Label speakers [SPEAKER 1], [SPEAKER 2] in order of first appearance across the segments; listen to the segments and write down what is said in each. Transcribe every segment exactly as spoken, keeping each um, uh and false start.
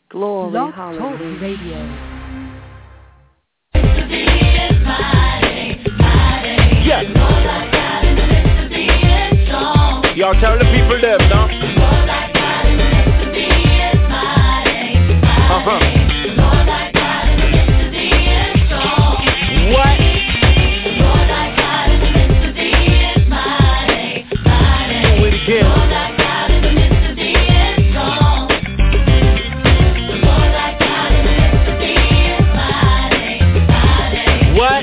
[SPEAKER 1] Glory,
[SPEAKER 2] Love
[SPEAKER 1] hallelujah.
[SPEAKER 2] Talk Radio.
[SPEAKER 3] Yes. Y'all tell the people them now. Uh-huh. What? Do it again. What?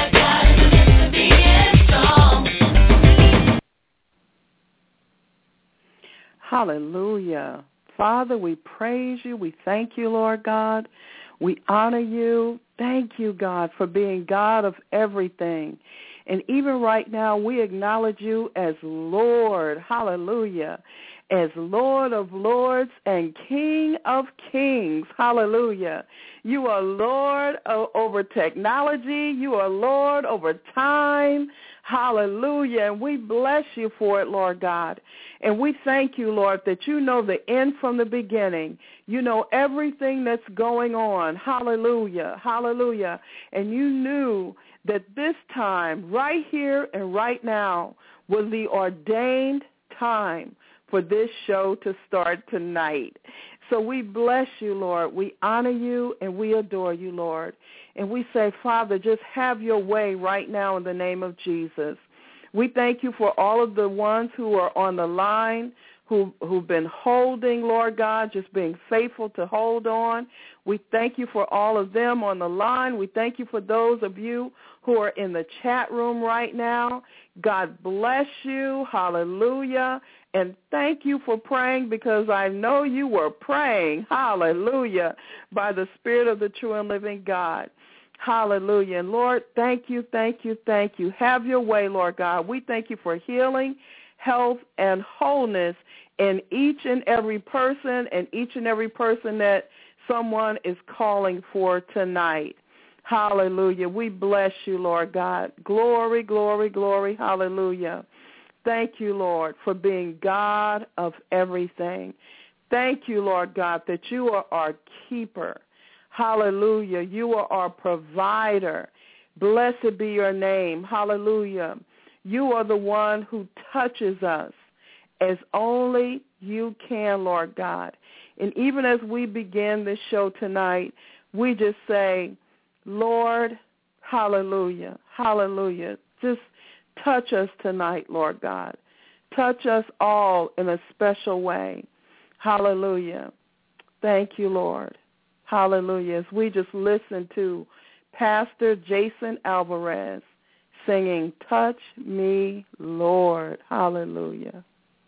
[SPEAKER 1] Hallelujah. Father, we praise you. We thank you, Lord God. We honor you. Thank you, God, for being God of everything. And even right now, we acknowledge you as Lord. Hallelujah. As Lord of lords and King of kings. Hallelujah. You are Lord over technology. You are Lord over time. Hallelujah. And we bless you for it, Lord God. And we thank you, Lord, that you know the end from the beginning. You know everything that's going on. Hallelujah. Hallelujah. And you knew that this time, right here and right now, was the ordained time for this show to start tonight. So we bless you, Lord. We honor you and we adore you, Lord. And we say, Father, just have your way right now in the name of Jesus. We thank you for all of the ones who are on the line, who, who've been holding, Lord God, just being faithful to hold on. We thank you for all of them on the line. We thank you for those of you who are in the chat room right now. God bless you. Hallelujah. And thank you for praying, because I know you were praying, hallelujah, by the Spirit of the true and living God. Hallelujah. And Lord, thank you, thank you, thank you. Have your way, Lord God. We thank you for healing, health, and wholeness in each and every person and each and every person that someone is calling for tonight. Hallelujah. We bless you, Lord God. Glory, glory, glory. Hallelujah. Thank you, Lord, for being God of everything. Thank you, Lord God, that you are our keeper. Hallelujah. You are our provider. Blessed be your name. Hallelujah. You are the one who touches us as only you can, Lord God. And even as we begin this show tonight, we just say, Lord, hallelujah, hallelujah. Just touch us tonight, Lord God. Touch us all in a special way. Hallelujah. Thank you, Lord. Hallelujah. As we just listen to Pastor Jason Alvarez singing, Touch Me, Lord. Hallelujah.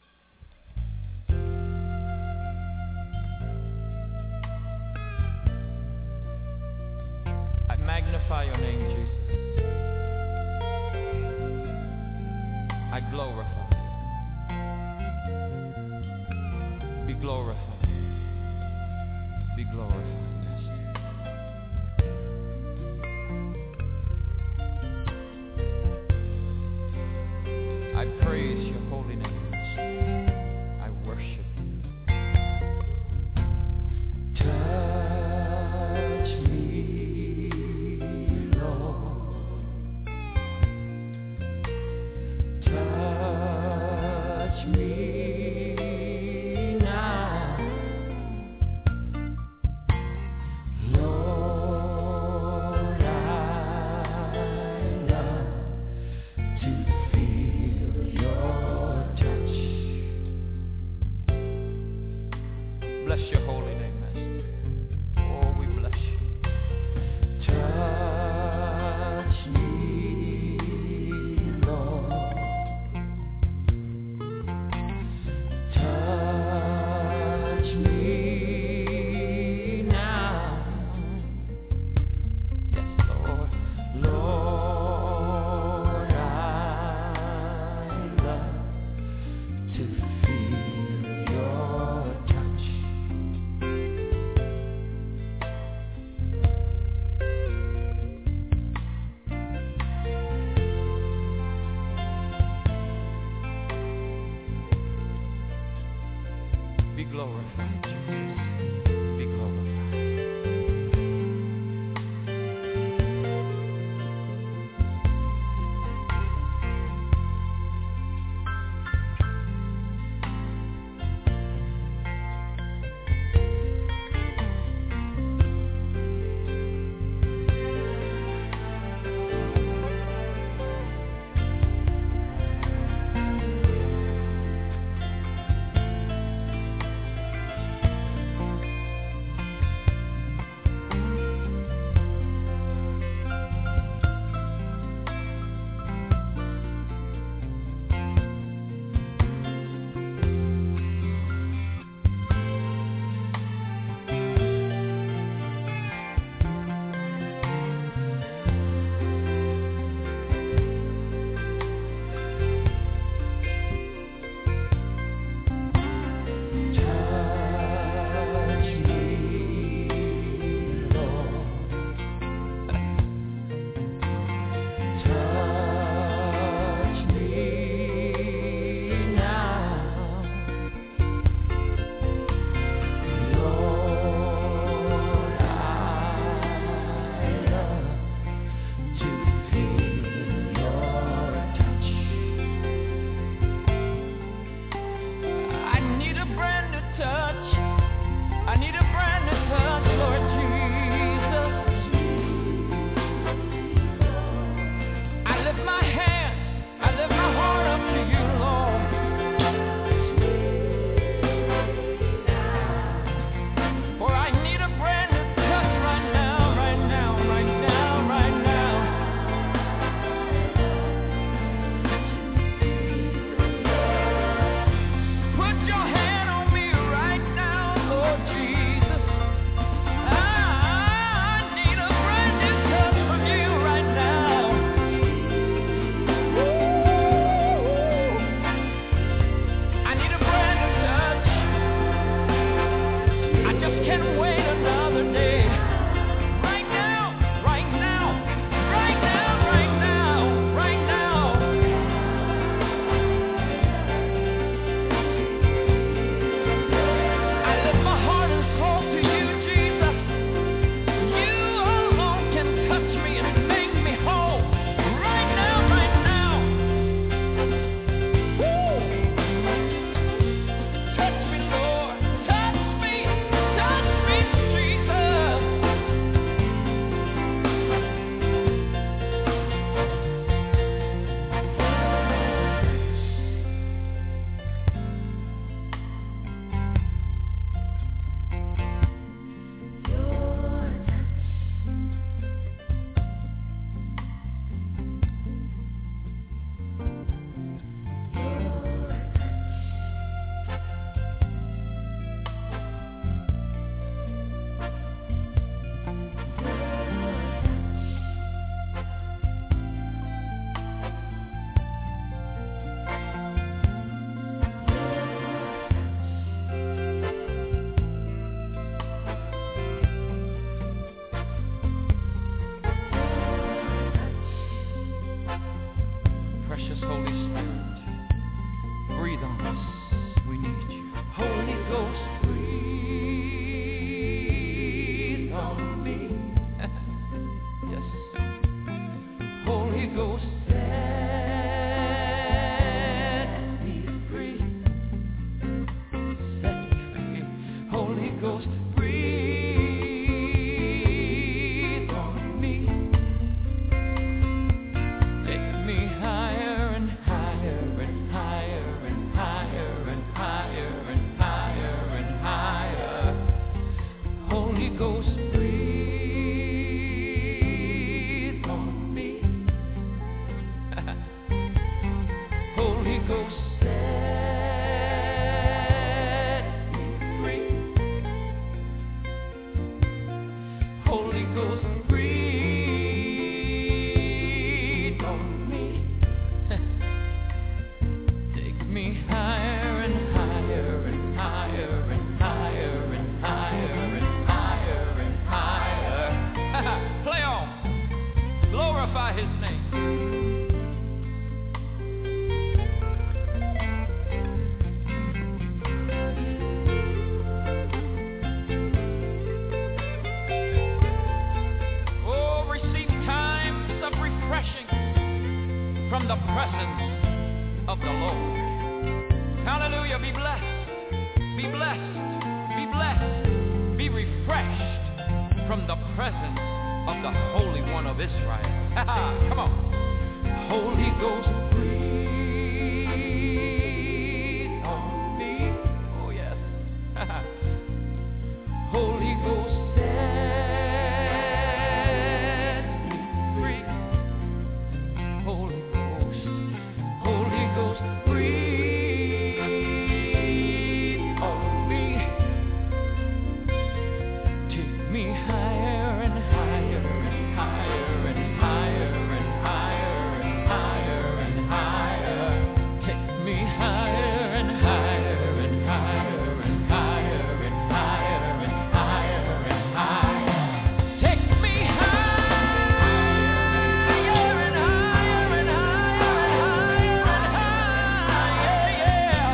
[SPEAKER 4] I magnify your name, Jesus. I glorify you. Be glorified. Be glorified. I praise your holy name. I worship you. Touch me, Lord. Touch me now. Lord, I love to feel your touch. Bless your holy name, Master. Oh, we bless you. Touch me, Lord. Touch me now. Yes, Lord. Lord, I love to feel your touch. Ghost, breathe on me. Holy Ghost, set me free. Holy Ghost, breathe on me. Take me higher and higher and higher and higher and higher and higher and higher. Play on. Glorify his name. Oh, receive times of refreshing from the presence of the Lord. Hallelujah. Be blessed. Be blessed. Be blessed. Be refreshed from the presence of the Holy One of Israel. Come on. Holy Ghost, breathe on me. Oh, yes. Holy Ghost, set me free. Holy Ghost, Holy Ghost, breathe on me. Take me higher and higher and higher and higher and higher and higher and higher. Take me higher and higher and higher and higher and higher and higher and higher. Take me higher and higher and higher and higher, yeah.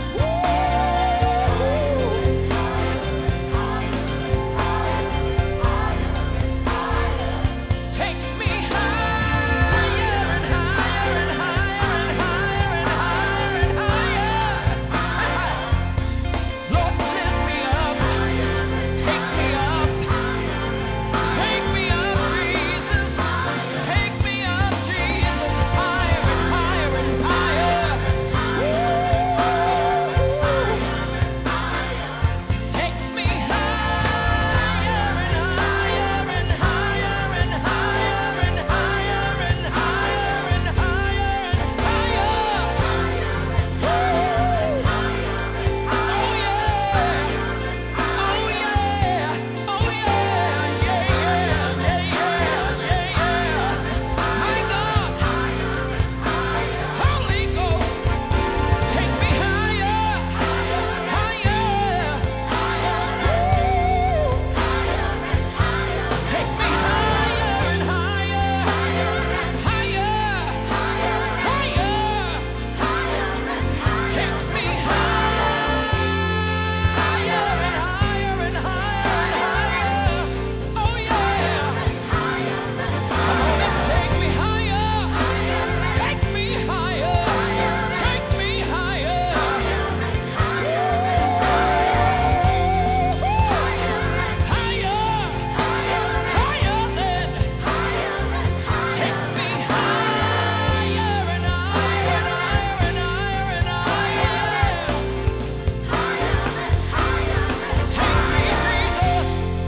[SPEAKER 4] Take me higher and higher and higher and higher and higher and higher. Lord, lift me up. Take me up. Take me up, Jesus. Take me up, Jesus. Higher and higher and higher. Take me higher and higher and higher and higher and higher and higher and higher and higher. Oh yeah. Oh yeah. Oh yeah. Yeah, yeah, yeah, yeah, yeah, yeah. My God. Holy Ghost, take me higher, higher, higher. Take me higher and higher, higher, higher, higher. Take me higher and higher and higher and higher. Oh yeah. Come on and take me higher. Take me higher. Take me higher. Higher. Higher than. Take me higher and higher and higher and higher and higher. Take me, Jesus.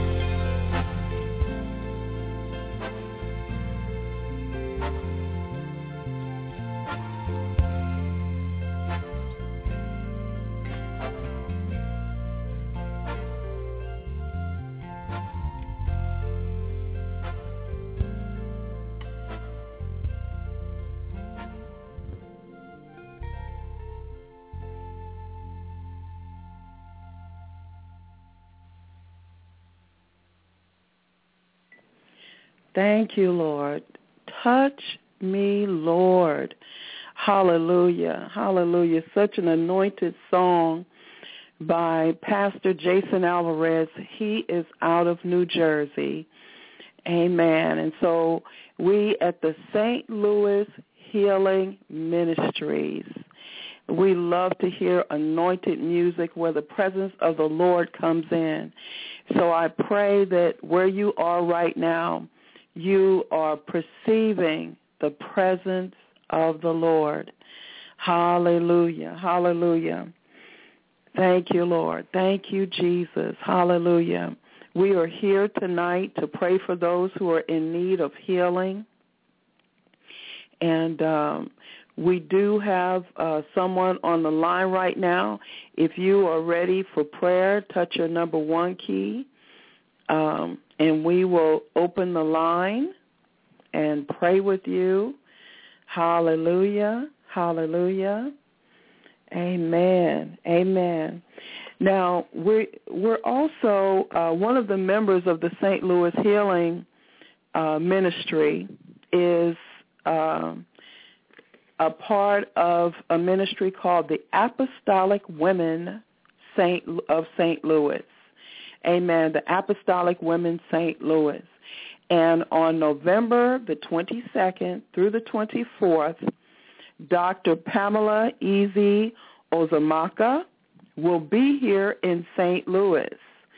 [SPEAKER 1] Thank you, Lord. Touch me, Lord. Hallelujah. Hallelujah. Such an anointed song by Pastor Jason Alvarez. He is out of New Jersey. Amen. And so we at the Saint Louis Healing Ministries, we love to hear anointed music where the presence of the Lord comes in. So I pray that where you are right now, you are perceiving the presence of the Lord. Hallelujah. Hallelujah. Thank you, Lord. Thank you, Jesus. Hallelujah. We are here tonight to pray for those who are in need of healing. And um, we do have uh, someone on the line right now. If you are ready for prayer, touch your number one key, um, and we will open the line and pray with you. Hallelujah, hallelujah, amen, amen. Now, we're, we're also, uh, one of the members of the Saint Louis Healing uh, Ministry is uh, a part of a ministry called the Apostolic Women Saint of Saint Louis. Amen, the Apostolic Women Saint Louis. And on November the twenty-second through the twenty-fourth, Doctor Pamela Easy Ozamaka will be here in Saint Louis.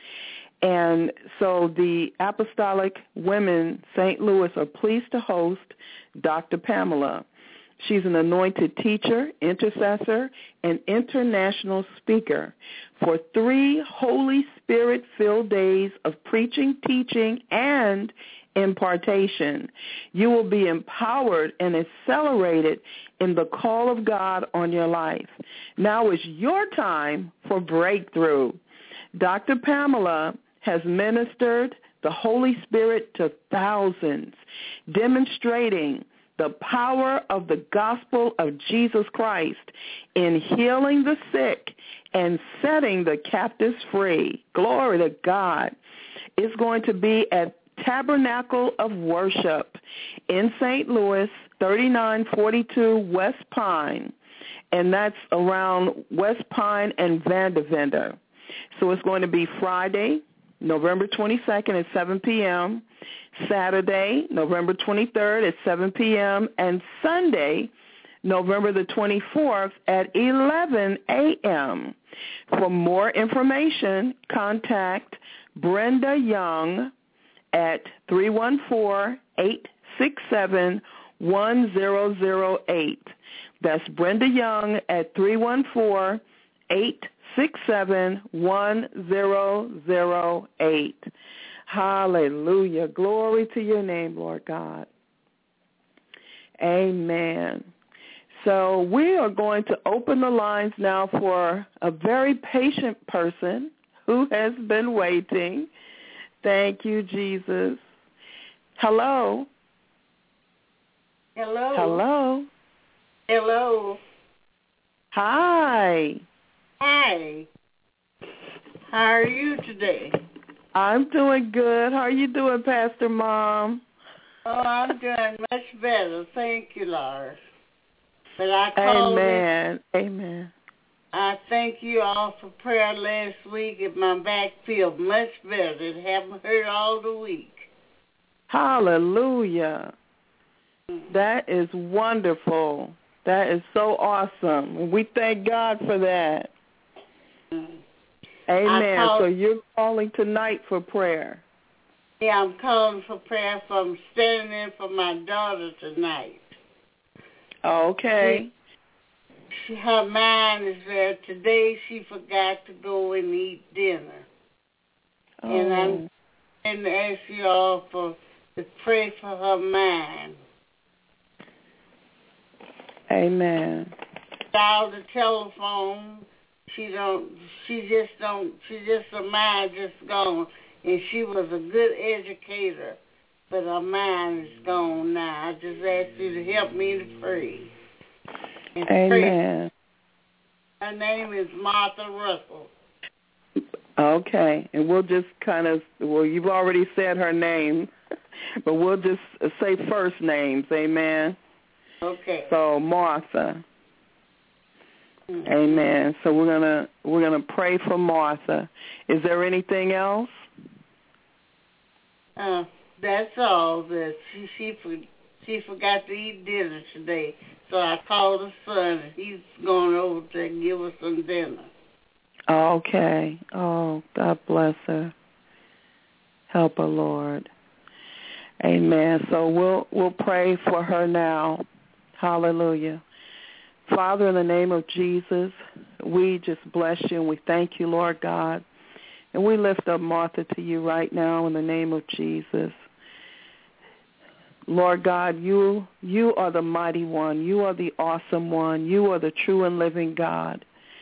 [SPEAKER 1] And so the Apostolic Women Saint Louis are pleased to host Doctor Pamela. She's an anointed teacher, intercessor, and international speaker for three Holy Spirit-filled days of preaching, teaching, and impartation. You will be empowered and accelerated in the call of God on your life. Now is your time for breakthrough. Doctor Pamela has ministered the Holy Spirit to thousands, demonstrating the power of the gospel of Jesus Christ in healing the sick and setting the captives free. Glory to God. It's going to be at Tabernacle of Worship in Saint Louis, thirty-nine forty-two West Pine, and that's around West Pine and Vandervender. So it's going to be Friday, November twenty-second at seven p.m., Saturday, November twenty-third at seven p.m., and Sunday, November the twenty-fourth at eleven a.m. For more information, contact Brenda Young at three one four, eight six seven, one zero zero eight. That's Brenda Young at three one four, eight six seven, one zero zero eight. Hallelujah. Glory to your name, Lord God. Amen. So we are going to open the lines now for a very patient person who has been waiting. Thank you, Jesus. Hello.
[SPEAKER 2] Hello.
[SPEAKER 1] Hello.
[SPEAKER 2] Hello.
[SPEAKER 1] Hi.
[SPEAKER 2] Hi. How are you today?
[SPEAKER 1] I'm doing good. How are you doing, Pastor Mom?
[SPEAKER 2] Oh, I'm doing much better. Thank you, Lord. But I called
[SPEAKER 1] Amen. In, Amen.
[SPEAKER 2] I thank you all for prayer last week, and my back feels much better. It haven't hurt all the week.
[SPEAKER 1] Hallelujah. That is wonderful. That is so awesome. We thank God for that. Amen.
[SPEAKER 2] Called,
[SPEAKER 1] so you're calling tonight for prayer.
[SPEAKER 2] Yeah, I'm calling for prayer. For I'm standing in for my daughter tonight.
[SPEAKER 1] Okay.
[SPEAKER 2] She, her mind is there. Today she forgot to go and eat dinner.
[SPEAKER 1] Oh.
[SPEAKER 2] And I'm going to ask you all for to pray for her mind.
[SPEAKER 1] Amen.
[SPEAKER 2] Dial the telephone. She don't. She just don't. She just her mind just gone. And she was a good educator, but her mind is gone now. I just ask you to help me to pray. And
[SPEAKER 1] Amen.
[SPEAKER 2] Pray. Her name is Martha Russell.
[SPEAKER 1] Okay, and we'll just kind of. Well, you've already said her name, but we'll just say first names. Amen.
[SPEAKER 2] Okay.
[SPEAKER 1] So Martha.
[SPEAKER 2] Mm-hmm.
[SPEAKER 1] Amen. So we're gonna we're gonna pray for Martha. Is there anything else?
[SPEAKER 2] Uh, that's all. That she she she forgot to eat dinner today, so I called her son. He's going over to give her some dinner.
[SPEAKER 1] Okay. Oh, God bless her. Help her, Lord. Amen. So we'll we'll pray for her now. Hallelujah. Father, in the name of Jesus, we just bless you and we thank you, Lord God, And we lift up Martha to you right now in the name of Jesus. Lord God, you you are the mighty one. You are the awesome one. You are the true and living God.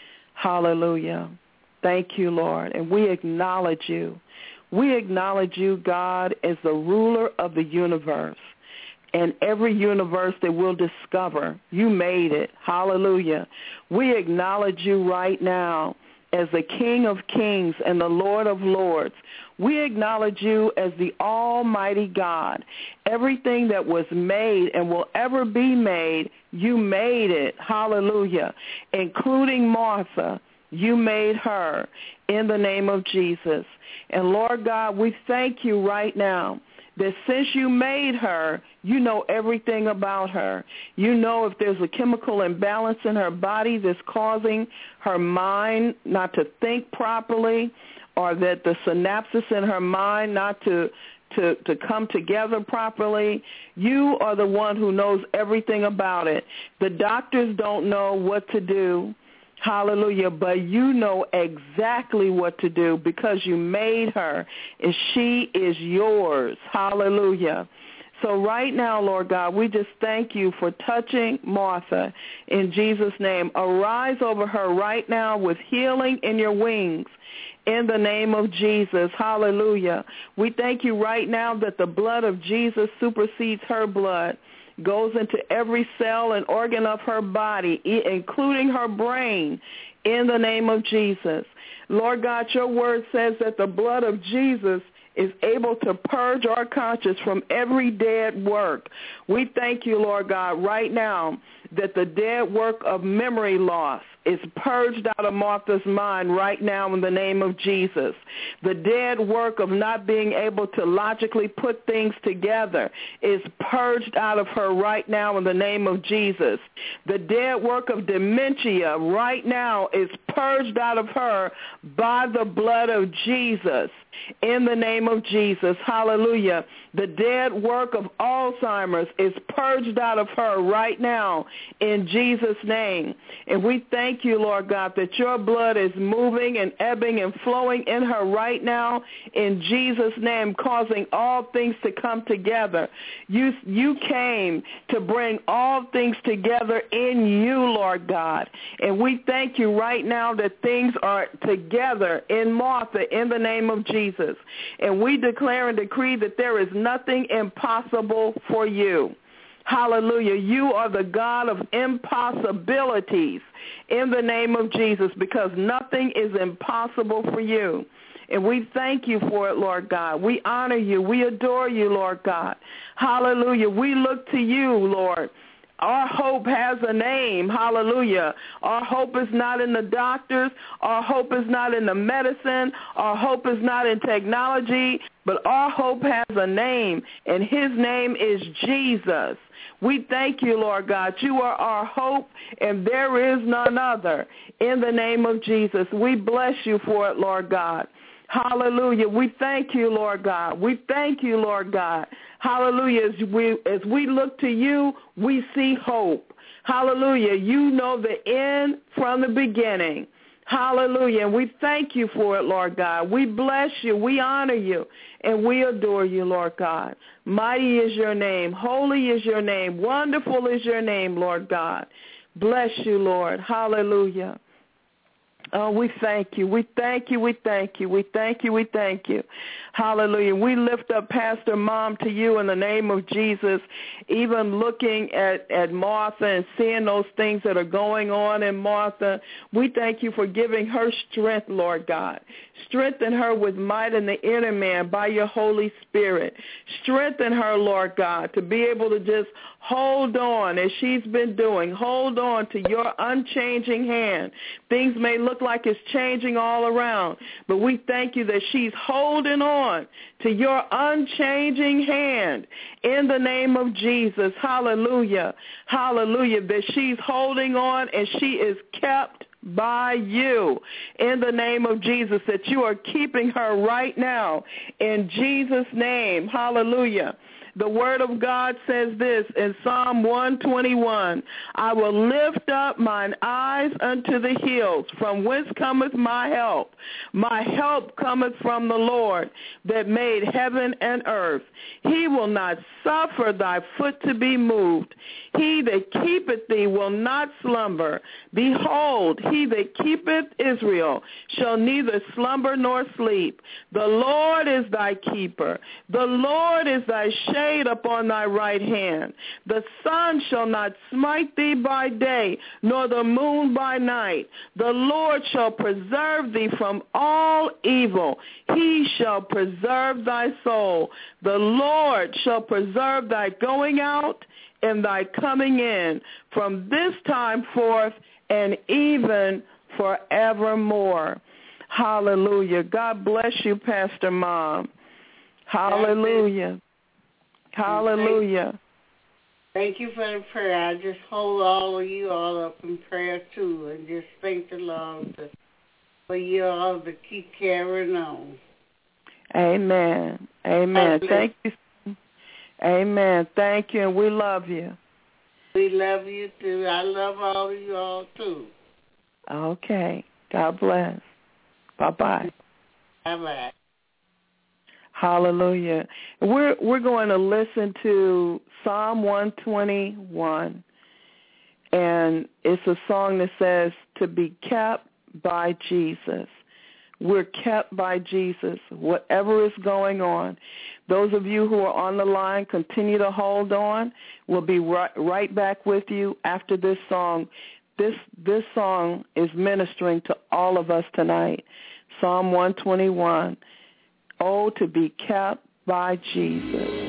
[SPEAKER 1] Hallelujah. Thank you, Lord. And we acknowledge you. We acknowledge you, God, as the ruler of the universe. And every universe that we'll discover, you made it. Hallelujah. We acknowledge you right now as the King of Kings and the Lord of Lords. We acknowledge you as the Almighty God. Everything that was made and will ever be made, you made it. Hallelujah. Including Martha, you made her in the name of Jesus. And Lord God, we thank you right now that since you made her, you know everything about her. You know if there's a chemical imbalance in her body that's causing her mind not to think properly, or that the synapses in her mind not to, to, to come together properly. You are the one who knows everything about it. The doctors don't know what to do. Hallelujah. But you know exactly what to do because you made her, and she is yours. Hallelujah. So right now, Lord God, we just thank you for touching Martha in Jesus' name. Arise over her right now with healing in your wings in the name of Jesus. Hallelujah. We thank you right now that the blood of Jesus supersedes her blood, goes into every cell and organ of her body, including her brain, in the name of Jesus. Lord God, your word says that the blood of Jesus is able to purge our conscience from every dead work. We thank you, Lord God, right now that the dead work of memory loss is purged out of Martha's mind right now in the name of Jesus. The dead work of not being able to logically put things together is purged out of her right now in the name of Jesus. The dead work of dementia right now is purged out of her by the blood of Jesus in the name of Jesus. Hallelujah. The dead work of Alzheimer's is purged out of her right now in Jesus' name. And we thank you, Lord God, that your blood is moving and ebbing and flowing in her right now in Jesus' name, causing all things to come together. You, you came to bring all things together in you, Lord God. And we thank you right now that things are together in Martha in the name of Jesus. And we declare and decree that there is nothing impossible for you. Hallelujah. You are the God of impossibilities in the name of Jesus, because nothing is impossible for you. And we thank you for it, Lord God. We honor you. We adore you, Lord God. Hallelujah. We look to you, Lord. Our hope has a name. Hallelujah. Our hope is not in the doctors. Our hope is not in the medicine. Our hope is not in technology. But our hope has a name, and his name is Jesus. We thank you, Lord God. You are our hope, and there is none other. In the name of Jesus, we bless you for it, Lord God. Hallelujah. We thank you, Lord God. We thank you, Lord God. Hallelujah. As we, as we look to you, we see hope. Hallelujah. You know the end from the beginning. Hallelujah. And we thank you for it, Lord God. We bless you. We honor you. And we adore you, Lord God. Mighty is your name. Holy is your name. Wonderful is your name, Lord God. Bless you, Lord. Hallelujah. Oh, we thank you. We thank you. We thank you. We thank you. We thank you. Hallelujah. We lift up Pastor Mom to you in the name of Jesus, even looking at, at Martha and seeing those things that are going on in Martha. We thank you for giving her strength, Lord God. Strengthen her with might in the inner man by your Holy Spirit. Strengthen her, Lord God, to be able to just hold on as she's been doing. Hold on to your unchanging hand. Things may look like it's changing all around, but we thank you that she's holding on to your unchanging hand in the name of Jesus. Hallelujah. Hallelujah. That she's holding on and she is kept by you in the name of Jesus, that you are keeping her right now in Jesus' name. Hallelujah. The word of God says this in Psalm one twenty-one, I will lift up mine eyes unto the hills, from whence cometh my help. My help cometh from the Lord that made heaven and earth. He will not suffer thy foot to be moved. He that keepeth thee will not slumber. Behold, he that keepeth Israel shall neither slumber nor sleep. The Lord is thy keeper. The Lord is thy shade upon thy right hand. The sun shall not smite thee by day, nor the moon by night. The Lord shall preserve thee from all evil. He shall preserve thy soul. The Lord shall preserve thy going out and thy coming in from this time forth and even forevermore. Hallelujah. God bless you, Pastor Mom. Hallelujah. Hallelujah.
[SPEAKER 2] Thank you for the prayer. I just hold all of you all up in prayer, too, and just thank the Lord to, for you all to keep carrying on.
[SPEAKER 1] Amen. Amen. Thank you. Amen. Thank you, and we love you.
[SPEAKER 2] We love you, too. I love all of you all, too.
[SPEAKER 1] Okay. God bless. Bye-bye.
[SPEAKER 2] Bye-bye.
[SPEAKER 1] Hallelujah. We're we're going to listen to Psalm one twenty-one, and it's a song that says, to be kept by Jesus. We're kept by Jesus, whatever is going on. Those of you who are on the line, continue to hold on. We'll be right, right back with you after this song. This this song is ministering to all of us tonight. Psalm one twenty-one, oh, to be kept by Jesus.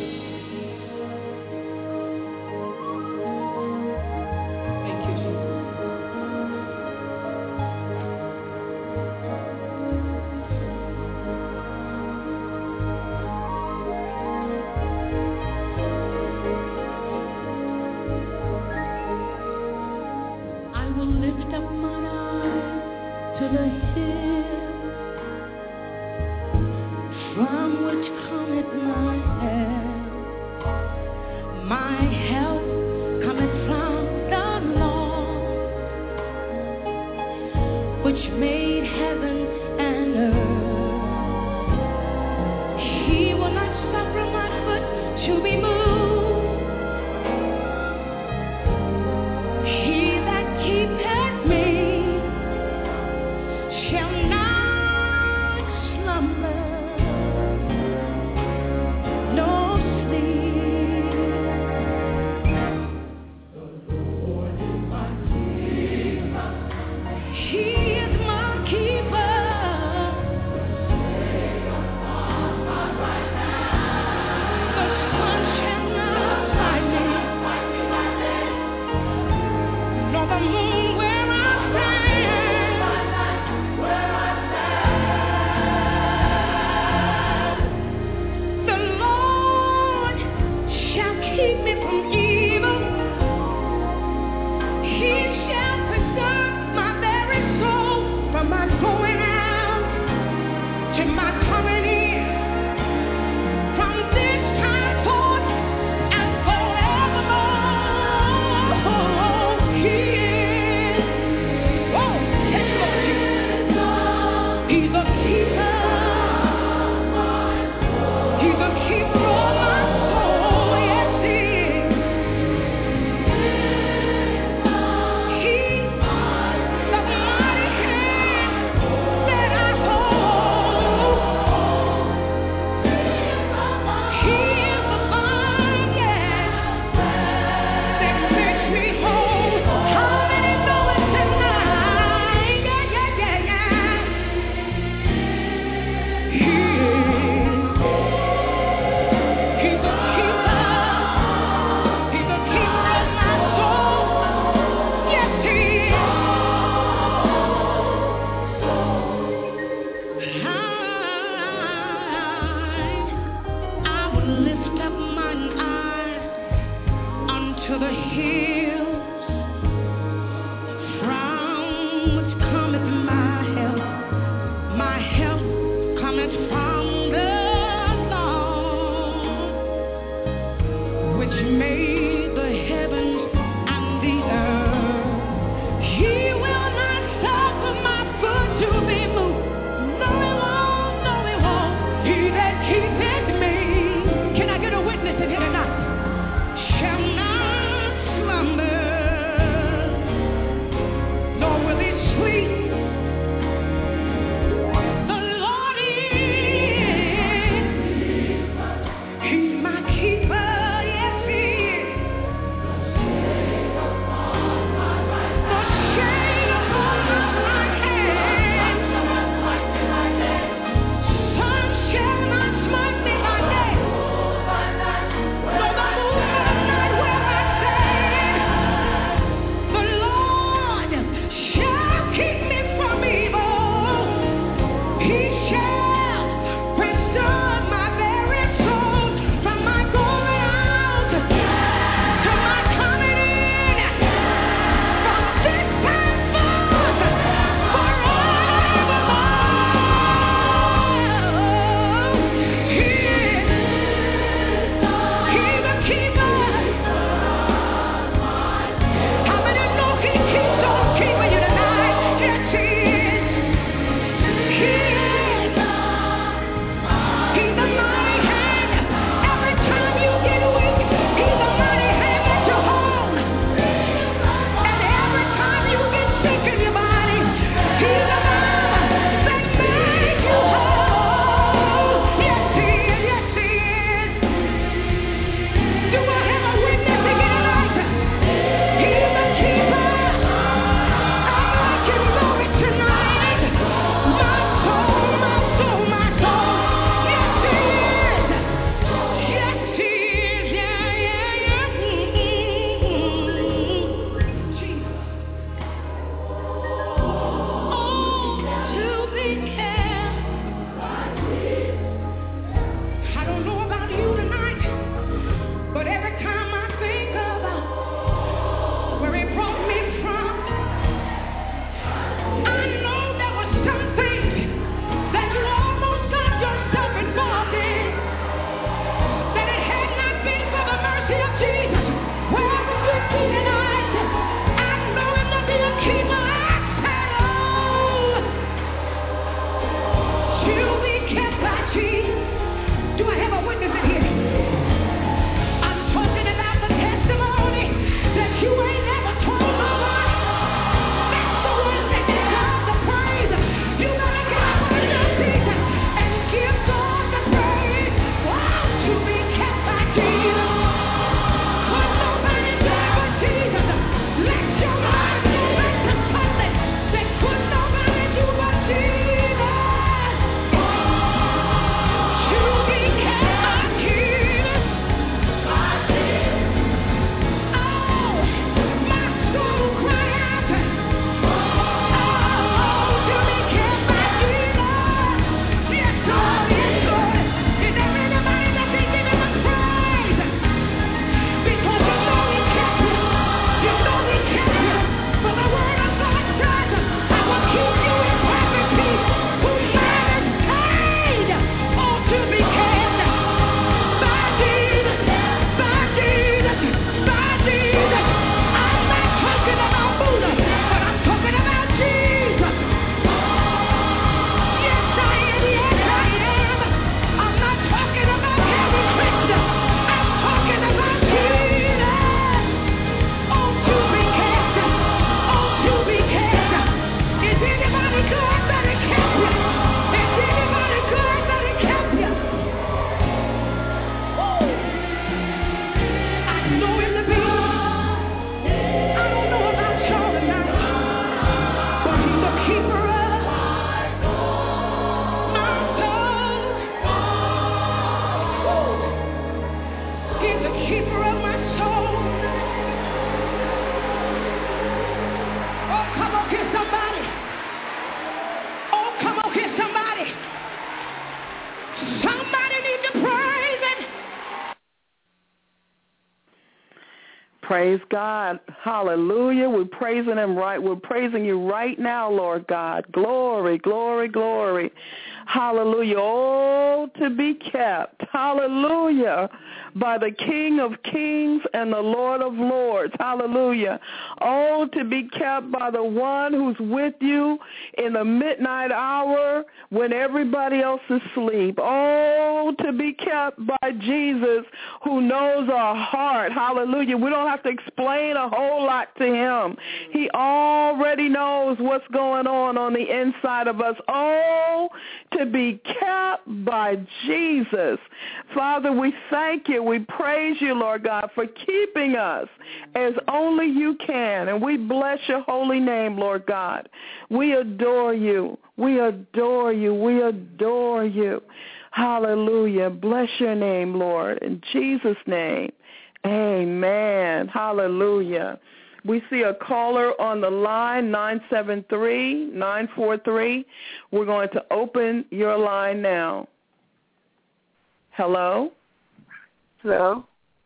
[SPEAKER 1] Praise God. Hallelujah. We're praising him right. We're praising you right now, Lord God. Glory, glory, glory. Hallelujah. Oh, to be kept. Hallelujah. By the King of Kings and the Lord of Lords. Hallelujah. Oh, to be kept by the one who's with you in the midnight hour when everybody else is asleep. Oh, to be kept by Jesus who knows our heart. Hallelujah. We don't have to explain a whole lot to him. He already knows what's going on on the inside of us. Oh, to be kept by Jesus. Father, we thank you. We praise you, Lord God, for keeping us as only you can. And we bless your holy name, Lord God. We adore you. We adore you. We adore you. Hallelujah. Bless your name, Lord. In Jesus' name, amen. Hallelujah. We see a caller on the line, nine seven three, nine four three. We're going to open your line now. Hello?
[SPEAKER 5] Hello?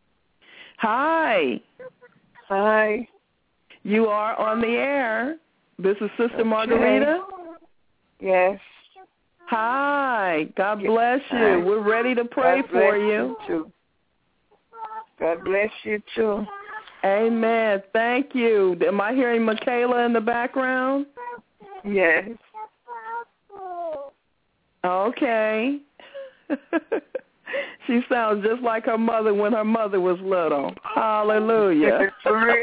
[SPEAKER 1] Hi.
[SPEAKER 5] Hi.
[SPEAKER 1] You are on the air. This is Sister
[SPEAKER 5] Okay.
[SPEAKER 1] Margarita.
[SPEAKER 5] Yes.
[SPEAKER 1] Hi. God bless you.
[SPEAKER 5] Hi.
[SPEAKER 1] We're ready to pray
[SPEAKER 5] God
[SPEAKER 1] for
[SPEAKER 5] bless
[SPEAKER 1] you.
[SPEAKER 5] Too. God bless you, too.
[SPEAKER 1] Amen. Thank you. Am I hearing Michaela in the background?
[SPEAKER 5] Yes.
[SPEAKER 1] Okay. She sounds just like her mother when her mother was little. Hallelujah.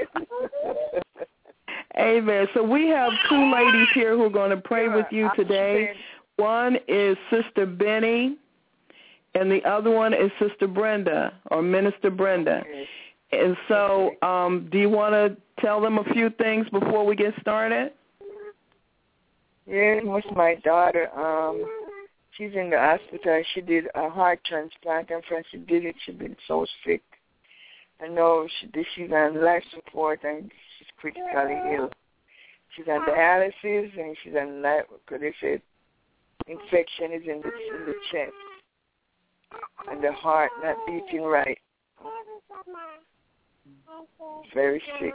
[SPEAKER 1] Amen. So we have two ladies here who are going to pray with you today. One is Sister Benny, and the other one is Sister Brenda, or Minister Brenda. And so um, do you want to tell them a few things before we get started?
[SPEAKER 5] Yeah, it was my daughter. Um, she's in the hospital. She did a heart transplant, and when she did it, she's been so sick. I know she did, she's on life support, and she's critically ill. She's on dialysis, and she's on life, because they said infection is in the, in the chest, and the heart not beating right. Very sick.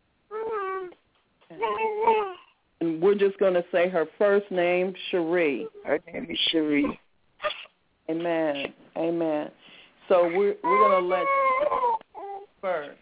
[SPEAKER 1] And we're just going to say her first name, Cherie.
[SPEAKER 5] Her name is Cherie.
[SPEAKER 1] Amen. Amen. So we're we're going to let first.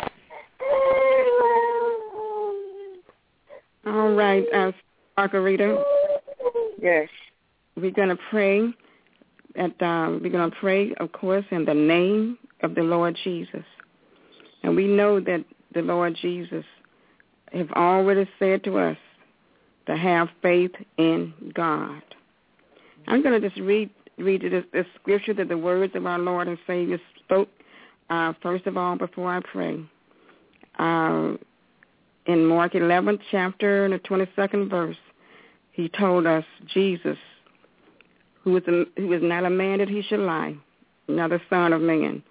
[SPEAKER 6] All right, uh, Margarita.
[SPEAKER 5] Yes.
[SPEAKER 6] We're going to pray. At um, we're going to pray, of course, in the name of the Lord Jesus. And we know that the Lord Jesus have already said to us to have faith in God. I'm going to just read read this, this scripture that the words of our Lord and Savior spoke, uh, first of all, before I pray. Uh, in Mark eleventh chapter, in the twenty-second verse, he told us, Jesus, who is, a, who is not a man that he should lie, not the Son of Man.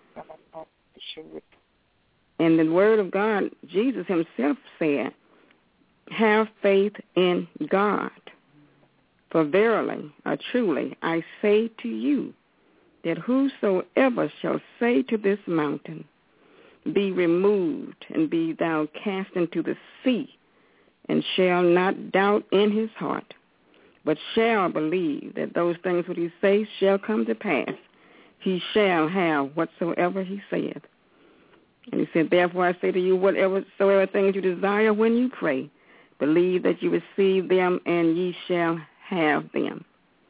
[SPEAKER 6] And the word of God, Jesus himself said, have faith in God. For verily, or truly, I say to you, that whosoever shall say to this mountain, be removed, and be thou cast into the sea, and shall not doubt in his heart, but shall believe that those things which he says shall come to pass, he shall have whatsoever he saith. And he said, therefore I say to you, whatever soever things you desire when you pray, believe that you receive them, and ye shall have them.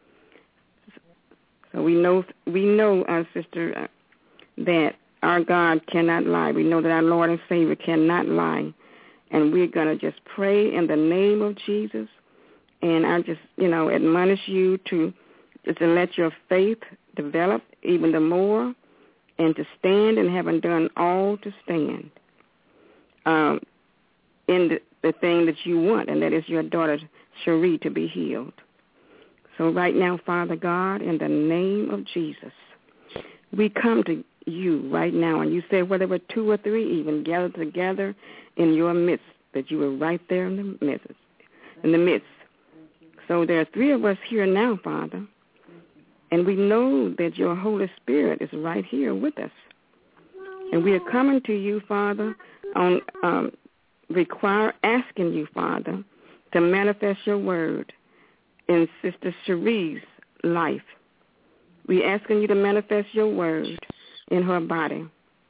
[SPEAKER 6] So we know, we know, our sister, uh, that our God cannot lie. We know that our Lord and Savior cannot lie. And we're going to just pray in the name of Jesus. And I just, you know, admonish you to, to let your faith develop even the more, and to stand, and having done all to stand um, in the, the thing that you want, and that is your daughter, Cherie, to be healed. So right now, Father God, in the name of Jesus, we come to you right now, and you said whether two or three even gathered together in your midst, that you were right there in the midst. In the midst. So there are three of us here now, Father, and we know that your Holy Spirit is right here with us. And we are coming to you, Father, on um, require, asking you, Father, to manifest your word in Sister Cherie's life. We asking you to manifest your word in her body.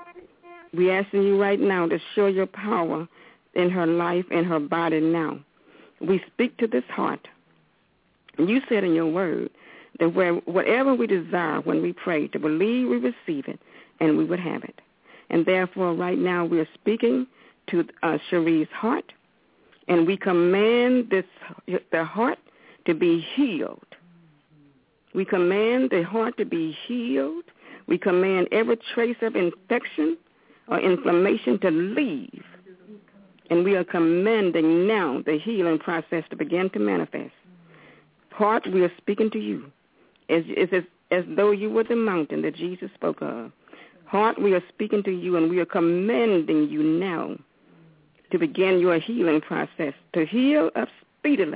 [SPEAKER 6] We asking you right now to show your power in her life and her body now. We speak to this heart. You said in your word that where, whatever we desire when we pray, to believe we receive it, and we would have it. And therefore, right now, we are speaking to uh, Cherie's heart, and we command this the heart to be healed. We command the heart to be healed. We command every trace of infection or inflammation to leave. And we are commanding now the healing process to begin to manifest. Heart, we are speaking to you as, as, as though you were the mountain that Jesus spoke of. Heart, we are speaking to you, and we are commanding you now to begin your healing process, to heal up speedily.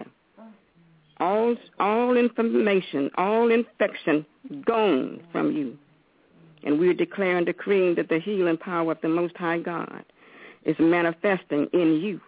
[SPEAKER 6] All, all inflammation, all infection gone from you. And we are declaring, decreeing that the healing power of the Most High God is manifesting in you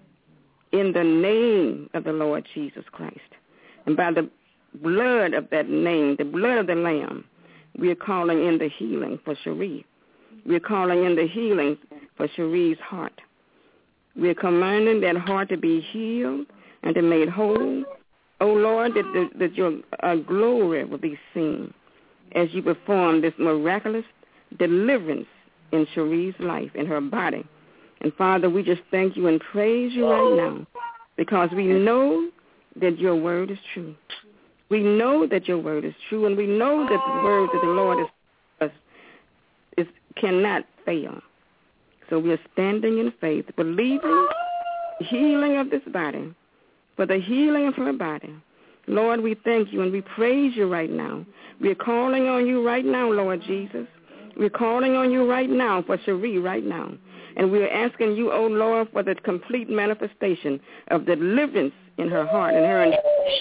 [SPEAKER 6] in the name of the Lord Jesus Christ. And by the blood of that name, the blood of the Lamb, we are calling in the healing for Cherie. We are calling in the healing for Cherie's heart. We are commanding that heart to be healed and to be made whole. Oh, Lord, that, that, that your uh, glory will be seen as you perform this miraculous deliverance in Cherie's life, in her body. And, Father, we just thank you and praise you right now because we know that your word is true. We know that your word is true, and we know that the word that the Lord is, is cannot fail. So we are standing in faith, believing healing of this body, for the healing of her body. Lord, we thank you and we praise you right now. We are calling on you right now, Lord Jesus. We're calling on you right now for Cherie right now. And we are asking you, oh Lord, for the complete manifestation of deliverance in her heart and her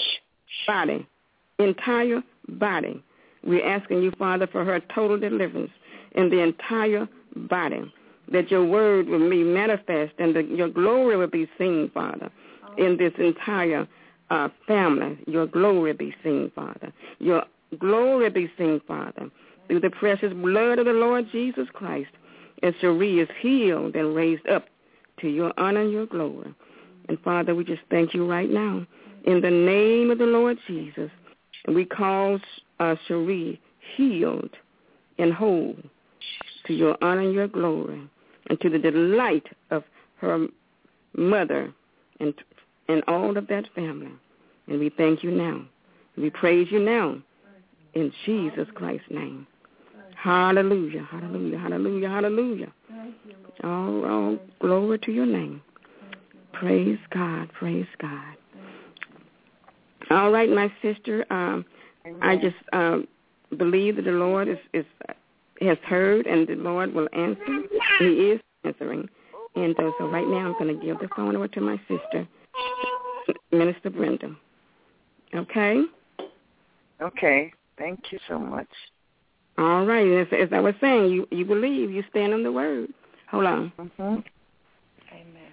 [SPEAKER 6] body, entire body. We're asking you, Father, for her total deliverance in the entire body, that your word will be manifest and that your glory will be seen, Father, in this entire uh, family. Your glory be seen, Father. Your glory be seen, Father, through the precious blood of the Lord Jesus Christ, as Cherie is healed and raised up to your honor and your glory. And, Father, we just thank you right now in the name of the Lord Jesus. And we call uh, Cherie healed and whole to your honor and your glory and to the delight of her mother and and all of that family. And we thank you now. We praise you now in Jesus Christ's name. Hallelujah, hallelujah, hallelujah, hallelujah. All, all glory to your name. Praise God, praise God. All right, my sister, um, I just um, believe that the Lord is, is has heard and the Lord will answer. He is answering. And uh, so right now I'm going to give the phone over to my sister, Minister Brenda. Okay?
[SPEAKER 5] Okay. Thank you so much.
[SPEAKER 6] All right. As, as I was saying, you, you believe, you stand on the word. Hold on.
[SPEAKER 5] Mm-hmm.
[SPEAKER 1] Amen.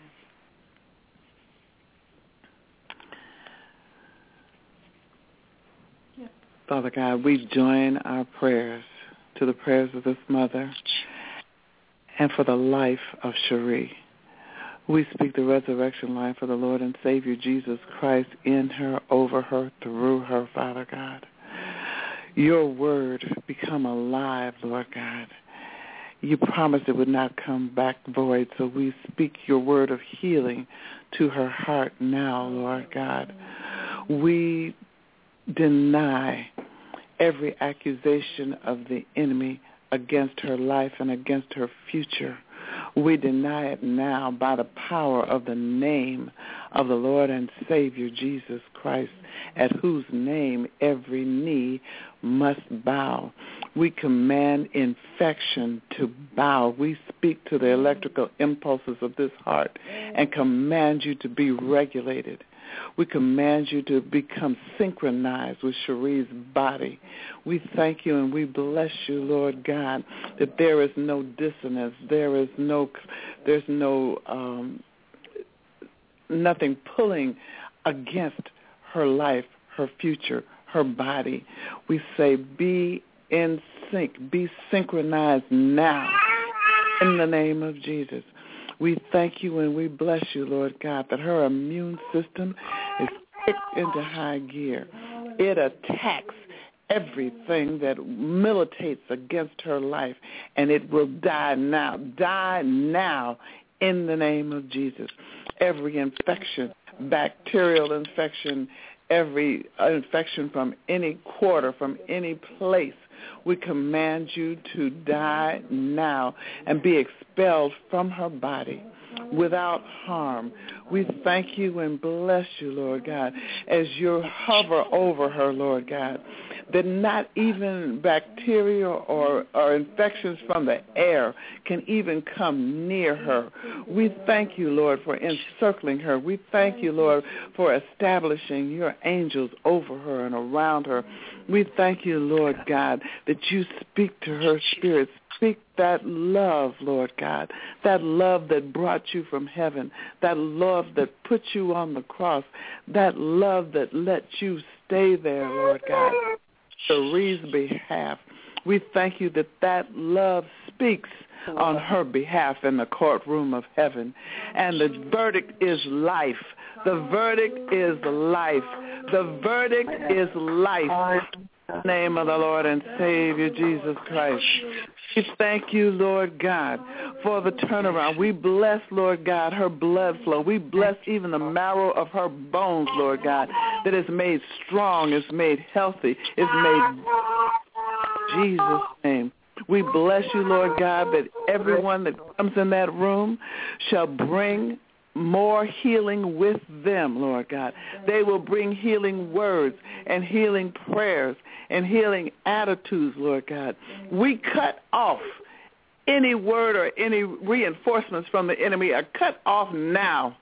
[SPEAKER 7] Father God, we join our prayers to the prayers of this mother and for the life of Cherie. We speak the resurrection life of the Lord and Savior Jesus Christ in her, over her, through her, Father God. Your word become alive, Lord God. You promised it would not come back void, so we speak your word of healing to her heart now, Lord God. We deny every accusation of the enemy against her life and against her future. We deny it now by the power of the name of the Lord and Savior Jesus Christ, at whose name every knee must bow. We command infection to bow. We speak to the electrical impulses of this heart and command you to be regulated. We command you to become synchronized with Cherie's body. We thank you and we bless you, Lord God, that there is no dissonance, there is no, there's no, um, nothing pulling against her life, her future, her body. We say, be in sync, be synchronized now in the name of Jesus. We thank you and we bless you, Lord God, that her immune system is kicked into high gear. It attacks everything that militates against her life, and it will die now. Die now in the name of Jesus. Every infection, bacterial infection, every infection from any quarter, from any place, we command you to die now and be expelled from her body without harm. We thank you and bless you, Lord God, as you hover over her, Lord God, that not even bacteria or, or infections from the air can even come near her. We thank you, Lord, for encircling her. We thank you, Lord, for establishing your angels over her and around her. We thank you, Lord God, that you speak to her spirit. Speak that love, Lord God, that love that brought you from heaven, that love that put you on the cross, that love that let you stay there, Lord God, Cherie's behalf. We thank you that that love speaks on her behalf in the courtroom of heaven. And the verdict is life. The verdict is life. The verdict is life. In the name of the Lord and Savior Jesus Christ. We thank you, Lord God, for the turnaround. We bless, Lord God, her blood flow. We bless even the marrow of her bones, Lord God, that is made strong, is made healthy, is made in Jesus' name. We bless you, Lord God, that everyone that comes in that room shall bring more healing with them, Lord God. They will bring healing words and healing prayers and healing attitudes, Lord God. We cut off any word or any reinforcements from the enemy are cut off now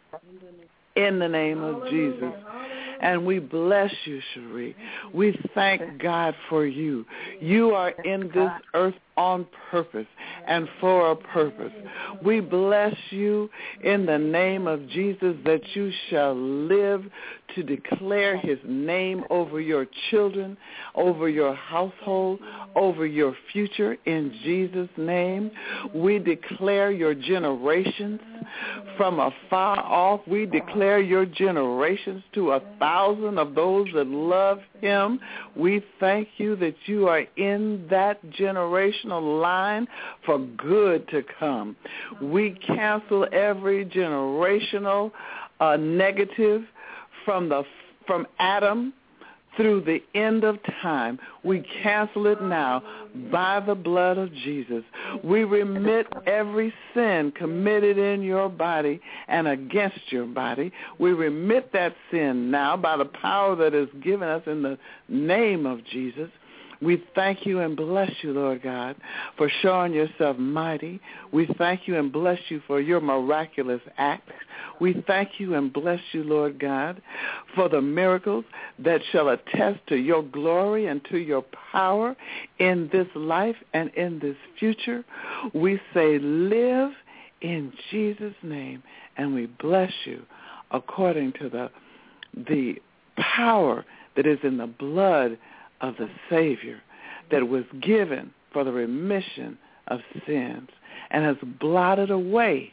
[SPEAKER 7] in the name of Jesus. And we bless you, Cherie. We thank God for you. You are in this earth on purpose and for a purpose. We bless you in the name of Jesus that you shall live to declare his name over your children, over your household, over your future in Jesus' name. We declare your generations from afar off. We declare your generations to a thousand of those that love him. We thank you that you are in that generational line for good to come. We cancel every generational uh, negative from the from Adam through the end of time. We cancel it now by the blood of Jesus. We remit every sin committed in your body and against your body. We remit that sin now by the power that is given us in the name of Jesus. We thank you and bless you, Lord God, for showing yourself mighty. We thank you and bless you for your miraculous acts. We thank you and bless you, Lord God, for the miracles that shall attest to your glory and to your power in this life and in this future. We say, live in Jesus' name, and we bless you according to the the power that is in the blood of the Savior that was given for the remission of sins and has blotted away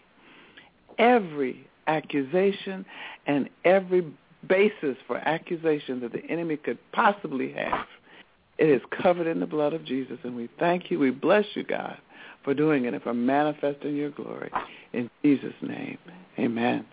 [SPEAKER 7] every accusation and every basis for accusation that the enemy could possibly have. It is covered in the blood of Jesus, and we thank you. We bless you, God, for doing it and for manifesting your glory. In Jesus' name, amen.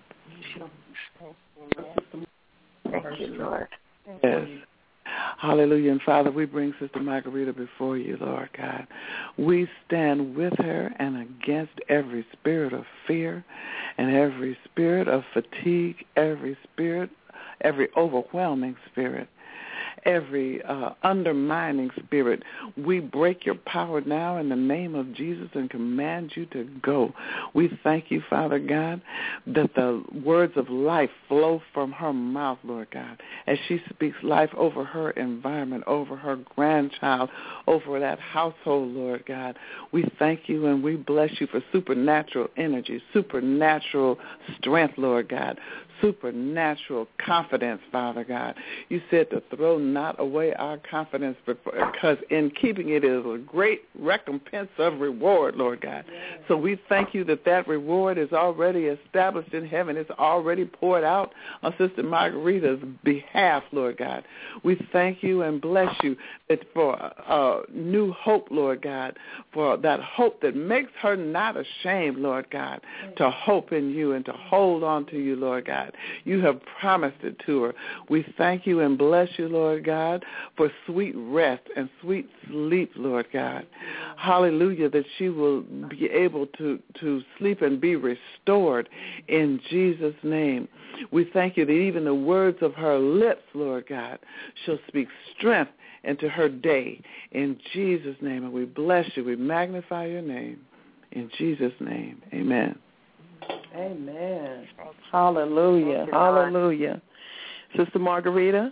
[SPEAKER 5] Thank you, Lord.
[SPEAKER 7] Yes. Hallelujah. And Father, we bring Sister Margarita before you, Lord God. We stand with her and against every spirit of fear and every spirit of fatigue, every spirit, every overwhelming spirit. every uh, undermining spirit. We break your power now in the name of Jesus and command you to go. We thank you, Father God, that the words of life flow from her mouth, Lord God, as she speaks life over her environment, over her grandchild, over that household, Lord God. We thank you and we bless you for supernatural energy, supernatural strength, Lord God, supernatural confidence, Father God. You said to throw not away our confidence, because in keeping it is a great recompense of reward, Lord God. Yes. So we thank you that that reward is already established in heaven. It's already poured out on Sister Margarita's behalf, Lord God. We thank you and bless you that for uh, new hope, Lord God, for that hope that makes her not ashamed, Lord God, to hope in you and to hold on to you, Lord God. You have promised it to her. We thank you and bless you, Lord God, for sweet rest and sweet sleep, Lord God. Hallelujah, that she will be able to, to sleep and be restored in Jesus' name. We thank you that even the words of her lips, Lord God, shall speak strength into her day in Jesus' name. And we bless you. We magnify your name in Jesus' name. Amen.
[SPEAKER 1] Amen. Hallelujah. Hallelujah. Sister Margarita?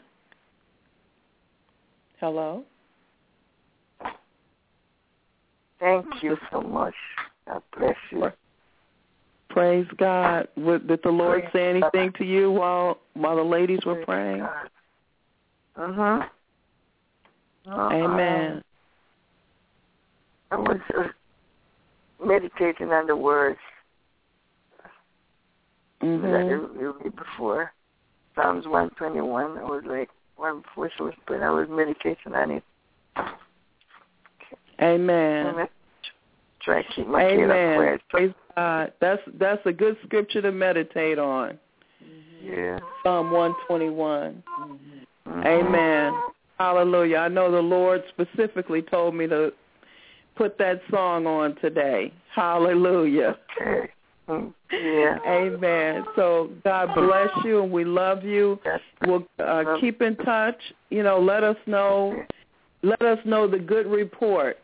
[SPEAKER 1] Hello?
[SPEAKER 5] Thank you so much. God bless you.
[SPEAKER 1] Praise God. Did the Lord Praise say anything God. to you while while the ladies were Praise praying?
[SPEAKER 5] Uh-huh. uh-huh.
[SPEAKER 1] Amen.
[SPEAKER 5] I was uh, meditating on the words
[SPEAKER 1] mm-hmm.
[SPEAKER 5] that you read before. Psalms one twenty-one. I was like, one before she was praying, I was meditating on it.
[SPEAKER 1] Amen.
[SPEAKER 5] And I try to keep my
[SPEAKER 1] Amen.
[SPEAKER 5] head up where
[SPEAKER 1] Praise God. That's that's a good scripture to meditate on.
[SPEAKER 5] Yeah.
[SPEAKER 1] Psalm one twenty-one.
[SPEAKER 5] Mm-hmm.
[SPEAKER 1] Amen. Hallelujah. I know the Lord specifically told me to put that song on today. Hallelujah.
[SPEAKER 5] Okay. Yeah.
[SPEAKER 1] Amen. So God bless you, and we love you. We'll uh, keep in touch. You know, let us know. Let us know the good report.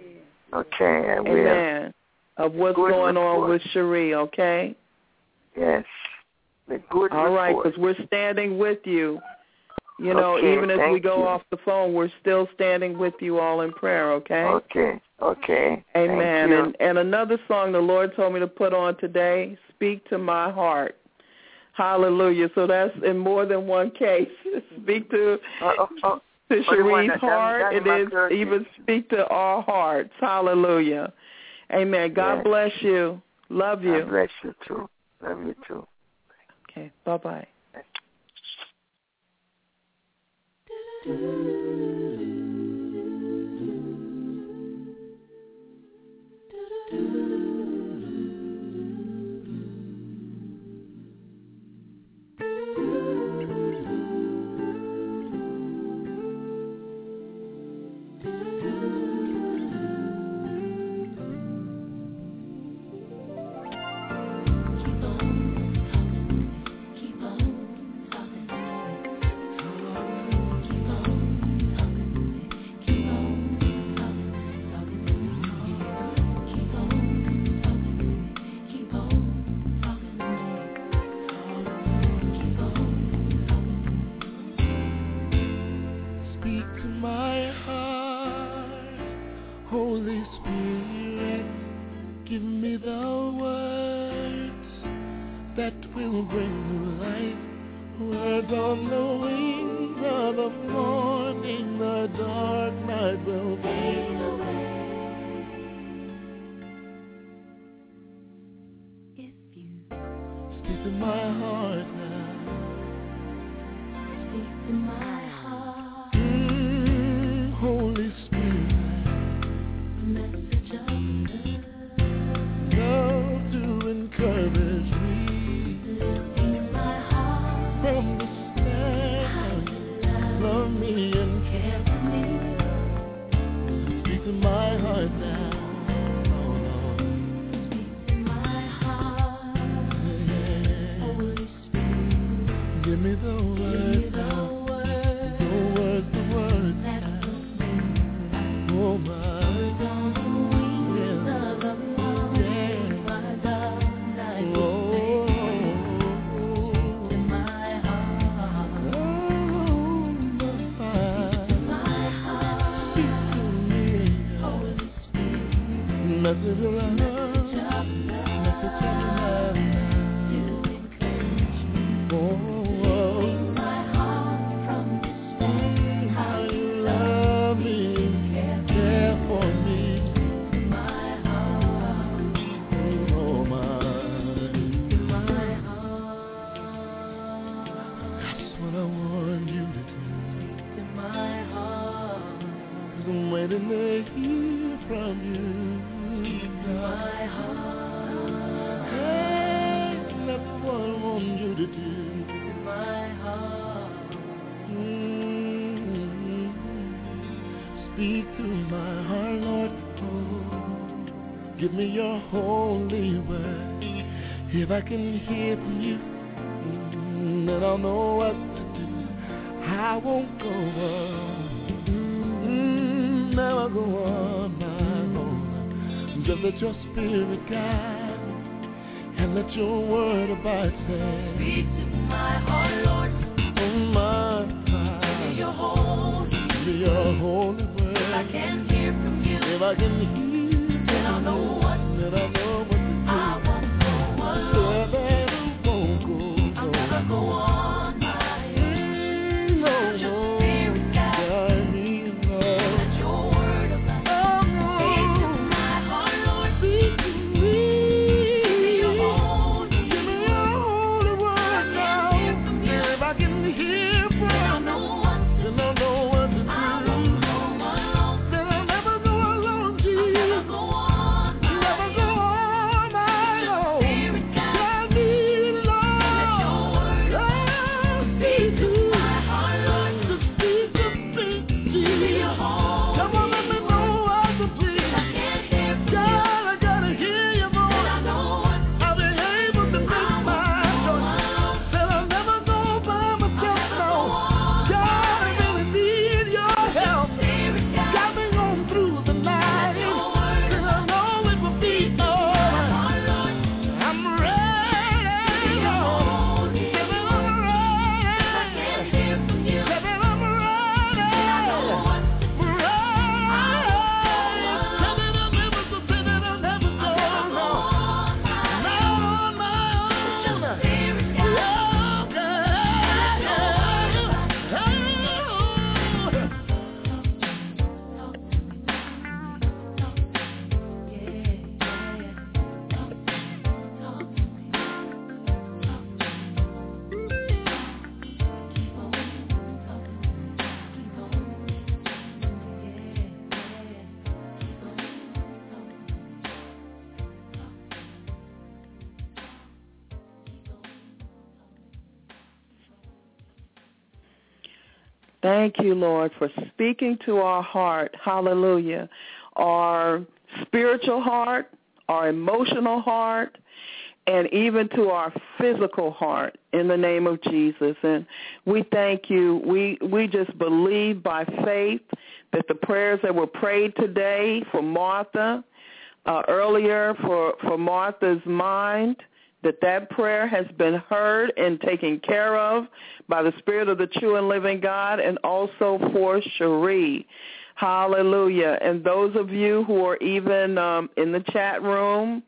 [SPEAKER 5] Okay, I will.
[SPEAKER 1] Amen. Of what's
[SPEAKER 5] good
[SPEAKER 1] going
[SPEAKER 5] report.
[SPEAKER 1] on with Cherie, okay?
[SPEAKER 5] Yes. The good
[SPEAKER 1] All
[SPEAKER 5] report.
[SPEAKER 1] right, because we're standing with you. You know,
[SPEAKER 5] okay,
[SPEAKER 1] even as we go
[SPEAKER 5] you.
[SPEAKER 1] off the phone, we're still standing with you all in prayer, okay?
[SPEAKER 5] Okay, okay.
[SPEAKER 1] Amen.
[SPEAKER 5] Thank you.
[SPEAKER 1] And, and another song the Lord told me to put on today, Speak to My Heart. Hallelujah. So that's in more than one case. Speak to...
[SPEAKER 5] Uh, uh,
[SPEAKER 1] to Cherie's heart, and then even speak to our hearts. Hallelujah. Amen. God
[SPEAKER 5] yes.
[SPEAKER 1] bless you. Love you.
[SPEAKER 5] God bless you too. Love you too.
[SPEAKER 1] Okay. Bye-bye.
[SPEAKER 4] Give me the words, the words Message of love. Message of love. Oh, oh. My heart from this day. How you love me, care for me. My heart. Oh, my. My heart. That's what I want you to do. In my heart. 'Cause I'm waiting to hear from you. My heart. Hey, that's what I want you to do. My heart. Mm-hmm. Speak to my heart, Lord. Oh, give me your holy word. If I can hear from you, mm, then I'll know what to do. I won't go on. Mm, never go on my own. Just let your spirit guide me, and let your word abide there. Speak to my heart, Lord. Oh, my heart. Give me your holy, give me your holy word. If I can hear from you, if I can hear, then I'll know what, then I'll know what to do. I won't go alone. I won't go. I'll never go on my own. No, let your spirit guide me, Lord. Let your word abide.
[SPEAKER 1] Thank you, Lord, for speaking to our heart. Hallelujah. Our spiritual heart, our emotional heart, and even to our physical heart in the name of Jesus. And we thank you. We we just believe by faith that the prayers that were prayed today for Martha, uh, earlier for, for Martha's mind, that that prayer has been heard and taken care of by the Spirit of the true and living God, and also for Cherie. Hallelujah. And those of you who are even um, in the chat room,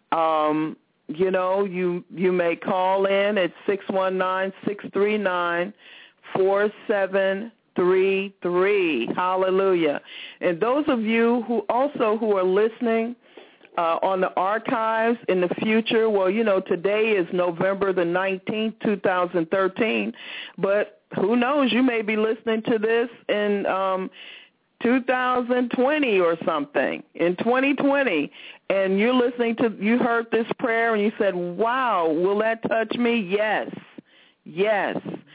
[SPEAKER 1] um, you know, you you may call in at six one nine, six three nine, four seven three three. Hallelujah. And those of you who also who are listening Uh, on the archives in the future, well, you know, today is November the nineteenth, two thousand thirteen, but who knows, you may be listening to this in um, two thousand twenty or something, in twenty twenty, and you're listening to, you heard this prayer and you said, wow, will that touch me? Yes, yes.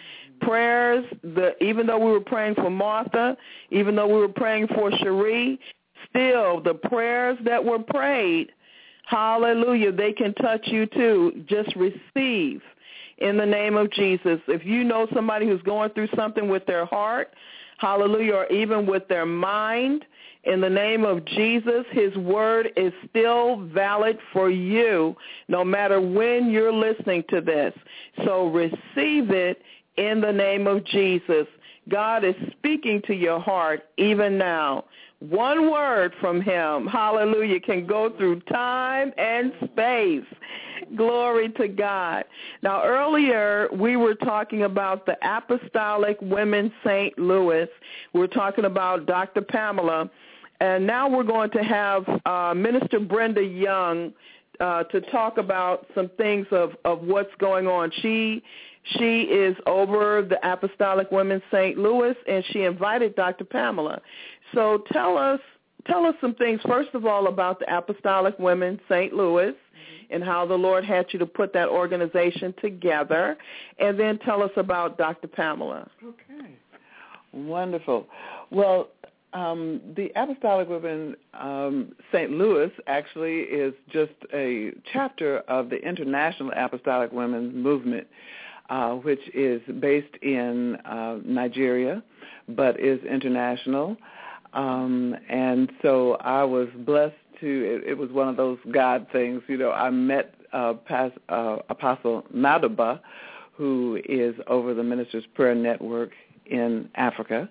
[SPEAKER 1] Prayers, the, even though we were praying for Martha, even though we were praying for Cherie, still, the prayers that were prayed, hallelujah, they can touch you too. Just receive in the name of Jesus. If you know somebody who's going through something with their heart, hallelujah, or even with their mind, in the name of Jesus, his word is still valid for you no matter when you're listening to this. So receive it in the name of Jesus. God is speaking to your heart even now. one word from him, hallelujah, can go through time and space. Glory to God. Now, earlier we were talking about the Apostolic Women Saint Louis. We were talking about Doctor Pamela. And now we're going to have uh, Minister Brenda Young uh, to talk about some things of, of what's going on. She she is over the Apostolic Women Saint Louis, and she invited Doctor Pamela. So tell us tell us some things, first of all, about the Apostolic Women Saint Louis mm-hmm. and how the Lord had you to put that organization together, and then tell us about Doctor Pamela.
[SPEAKER 7] Okay. Wonderful. Well, Um, the Apostolic Women um, Saint Louis actually is just a chapter of the International Apostolic Women's Movement, uh, which is based in uh, Nigeria, but is international. Um, and so I was blessed to, it, it was one of those God things, you know, I met uh, past, uh, Apostle Nadaba, who is over the Ministers' Prayer Network in Africa.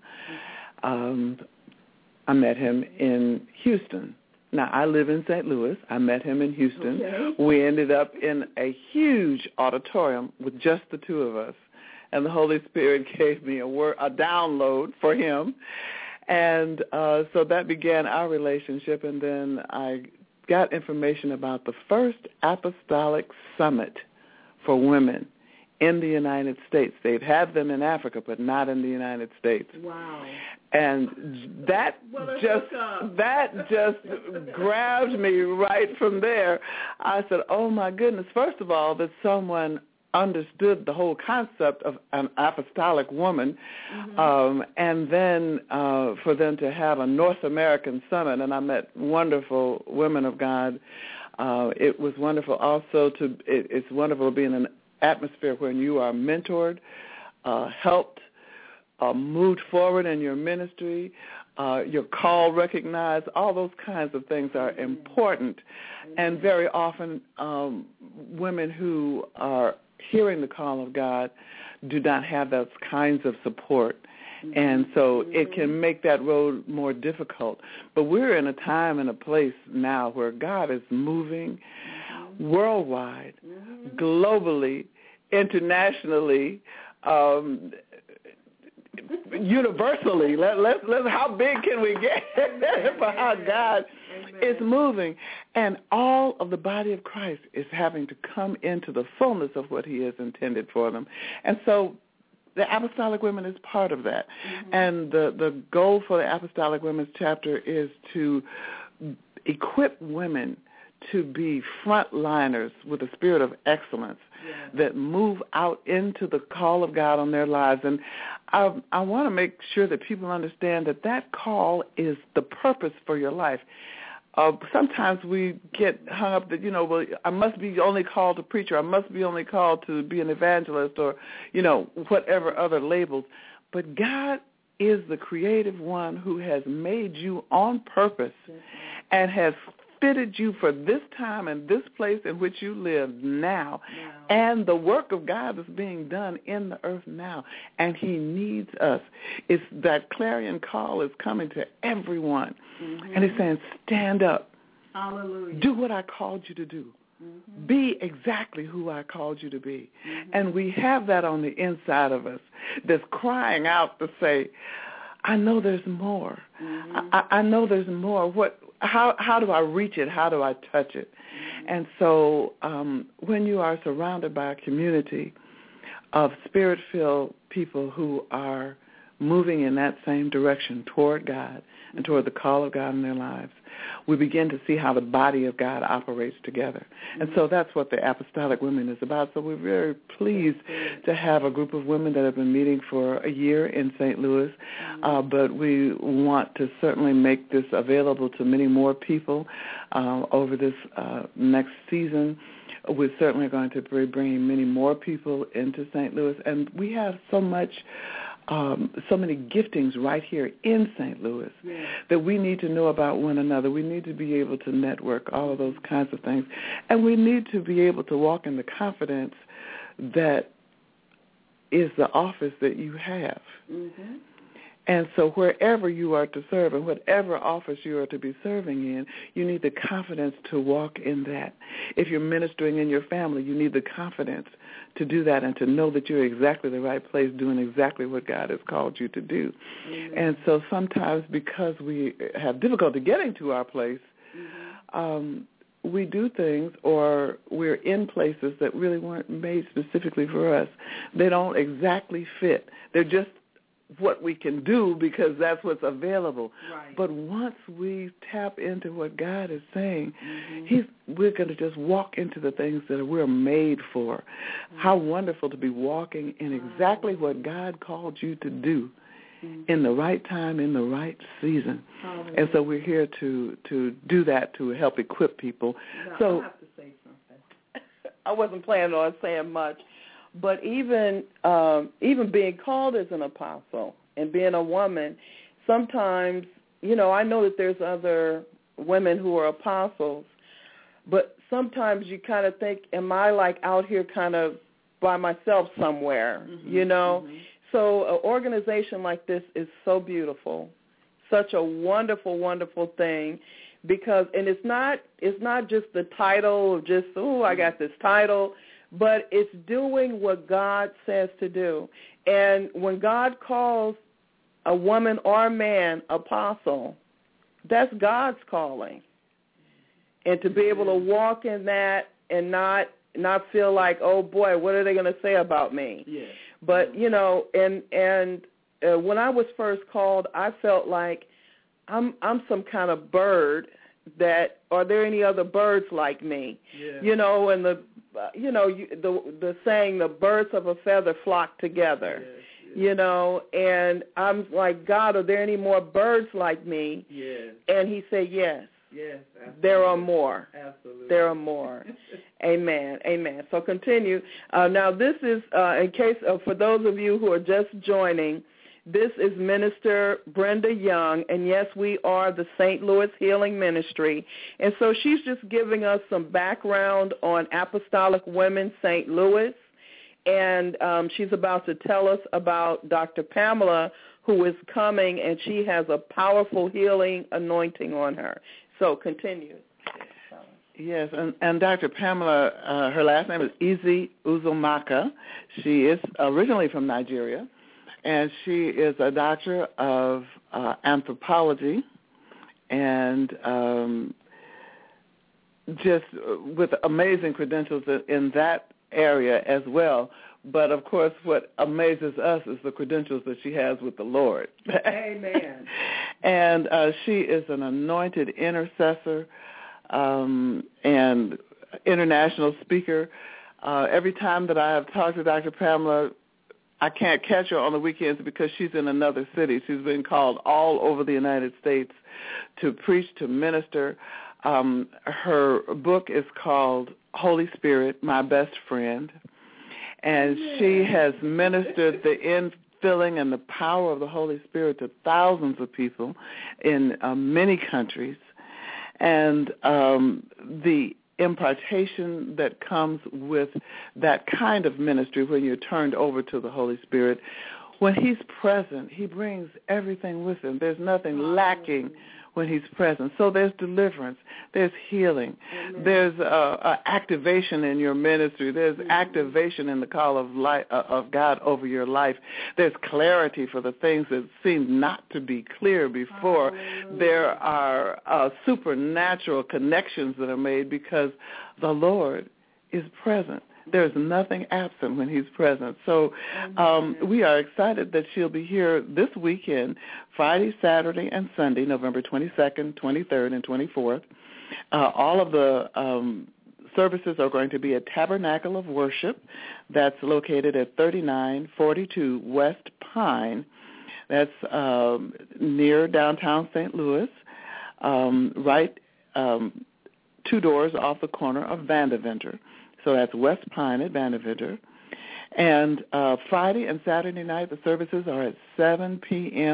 [SPEAKER 7] Um I met him in Houston. Now, I live in Saint Louis. I met him in Houston. Okay. We ended up in a huge auditorium with just the two of us, and the Holy Spirit gave me a, word, a download for him, and uh, so that began our relationship, and then I got information about the first Apostolic Summit for women in the United States. They've had them in Africa, but not in the United States.
[SPEAKER 1] Wow.
[SPEAKER 7] And that well, just that just grabbed me right from there. I said, oh, my goodness, first of all, that someone understood the whole concept of an apostolic woman, mm-hmm. um, and then uh, for them to have a North American summit, and I met wonderful women of God. Uh, it was wonderful also to, it, it's wonderful to be in an atmosphere where you are mentored, uh, helped, uh, moved forward in your ministry, uh, your call recognized. All those kinds of things are important. And very often um, women who are hearing the call of God do not have those kinds of support. And so it can make that road more difficult. But we're in a time and a place now where God is moving worldwide, globally, internationally, um, universally. Let, let, let, how big can we get for how God Amen. Is moving? And all of the body of Christ is having to come into the fullness of what he has intended for them. And so the Apostolic Women is part of that. Mm-hmm. And the, the goal for the Apostolic Women's chapter is to equip women to be frontliners with a spirit of excellence yeah. that move out into the call of God on their lives. And I, I want to make sure that people understand that that call is the purpose for your life. Uh, sometimes we get hung up that, you know, well, I must be only called to preach, or I must be only called to be an evangelist, or, you know, whatever other labels. But God is the creative one who has made you on purpose mm-hmm. and has fitted you for this time and this place in which you live now. now. And the work of God is being done in the earth now, and he needs us. It's that clarion call is coming to everyone, mm-hmm. and he's saying, stand up.
[SPEAKER 1] Hallelujah.
[SPEAKER 7] Do what I called you to do. Mm-hmm. Be exactly who I called you to be. Mm-hmm. And we have that on the inside of us that's crying out to say, I know there's more. Mm-hmm. I, I know there's more. What? How how do I reach it? How do I touch it? Mm-hmm. And so um, when you are surrounded by a community of spirit-filled people who are moving in that same direction toward God and toward the call of God in their lives, we begin to see how the body of God operates together. And so that's what the Apostolic Women is about. So we're very pleased to have a group of women that have been meeting for a year in Saint Louis, uh, but we want to certainly make this available to many more people uh, over this uh, next season. We're certainly going to be bringing many more people into Saint Louis, and we have so much Um, so many giftings right here in Saint Louis yeah. that we need to know about one another. We need to be able to network, all of those kinds of things. And we need to be able to walk in the confidence that is the office that you have. Mm-hmm. And so wherever you are to serve and whatever office you are to be serving in, you need the confidence to walk in that. If you're ministering in your family, you need the confidence to do that and to know that you're exactly the right place doing exactly what God has called you to do. Mm-hmm. And so sometimes because we have difficulty getting to our place, mm-hmm. um, we do things or we're in places that really weren't made specifically for us. They don't exactly fit. They're just what we can do because that's what's available.
[SPEAKER 1] Right.
[SPEAKER 7] But once we tap into what God is saying,
[SPEAKER 1] mm-hmm.
[SPEAKER 7] he's we're going to just walk into the things that we're made for. Mm-hmm. How wonderful to be walking in exactly what God called you to do mm-hmm. in the right time, in the right season.
[SPEAKER 1] Mm-hmm.
[SPEAKER 7] And so we're here to, to do that, to help equip people.
[SPEAKER 1] Now,
[SPEAKER 7] so
[SPEAKER 1] I have to say something. I wasn't planning on saying much. But even um, even being called as an apostle and being a woman, sometimes, you know, I know that there's other women who are apostles, but sometimes you kind of think, am I like out here kind of by myself somewhere, mm-hmm, you know? Mm-hmm. So an organization like this is so beautiful, such a wonderful, wonderful thing. Because, and it's not, it's not just the title of just, oh, I got this title, but it's doing what God says to do. And when God calls a woman or a man apostle, that's God's calling. And to be able to walk in that and not not feel like, oh, boy, what are they going to say about me?
[SPEAKER 7] Yeah.
[SPEAKER 1] But, you know, and and uh, when I was first called, I felt like I'm I'm some kind of bird that, are there any other birds like me?
[SPEAKER 7] Yeah.
[SPEAKER 1] You know, and the, uh, you know, you, the the saying, the birds of a feather flock together.
[SPEAKER 7] Yes, yes.
[SPEAKER 1] You know, and I'm like, God, are there any more birds like me?
[SPEAKER 7] Yes.
[SPEAKER 1] And he said, yes.
[SPEAKER 7] Yes, absolutely.
[SPEAKER 1] There are more.
[SPEAKER 7] Absolutely.
[SPEAKER 1] There are more. Amen. Amen. So continue. Uh, now, this is, uh, in case, uh, for those of you who are just joining, this is Minister Brenda Young, and yes, we are the Saint Louis Healing Ministry. And so she's just giving us some background on Apostolic Women Saint Louis, and um, she's about to tell us about Doctor Pamela, who is coming, and she has a powerful healing anointing on her. So continue.
[SPEAKER 7] Yes, and, and Doctor Pamela, uh, her last name is Eze Uzomaka. She is originally from Nigeria. And she is a doctor of uh, anthropology and um, just with amazing credentials in that area as well. But, of course, what amazes us is the credentials that she has with the Lord.
[SPEAKER 1] Amen.
[SPEAKER 7] And uh, she is an anointed intercessor um, and international speaker. Uh, every time that I have talked to Doctor Pamela, I can't catch her on the weekends because she's in another city. She's been called all over the United States to preach, to minister. Um, her book is called Holy Spirit, My Best Friend, and yeah. she has ministered the infilling and the power of the Holy Spirit to thousands of people in uh, many countries. And um, the impartation that comes with that kind of ministry when you're turned over to the Holy Spirit, when he's present, he brings everything with him. There's nothing lacking when he's present. So there's deliverance. There's healing. Amen. There's uh, uh, activation in your ministry. There's mm-hmm. activation in the call of life, uh, of God over your life. There's clarity for the things that seemed not to be clear before. Hallelujah. There are uh, supernatural connections that are made because the Lord is present. There's nothing absent when he's present. So um, we are excited that she'll be here this weekend, Friday, Saturday, and Sunday, November twenty-second, twenty-third, and twenty-fourth. Uh, all of the um, services are going to be at Tabernacle of Worship. That's located at thirty-nine forty-two West Pine. That's um, near downtown Saint Louis, um, right um, two doors off the corner of Vandeventer. So that's West Pine at Vandeventer. And uh, Friday and Saturday night, the services are at seven p.m.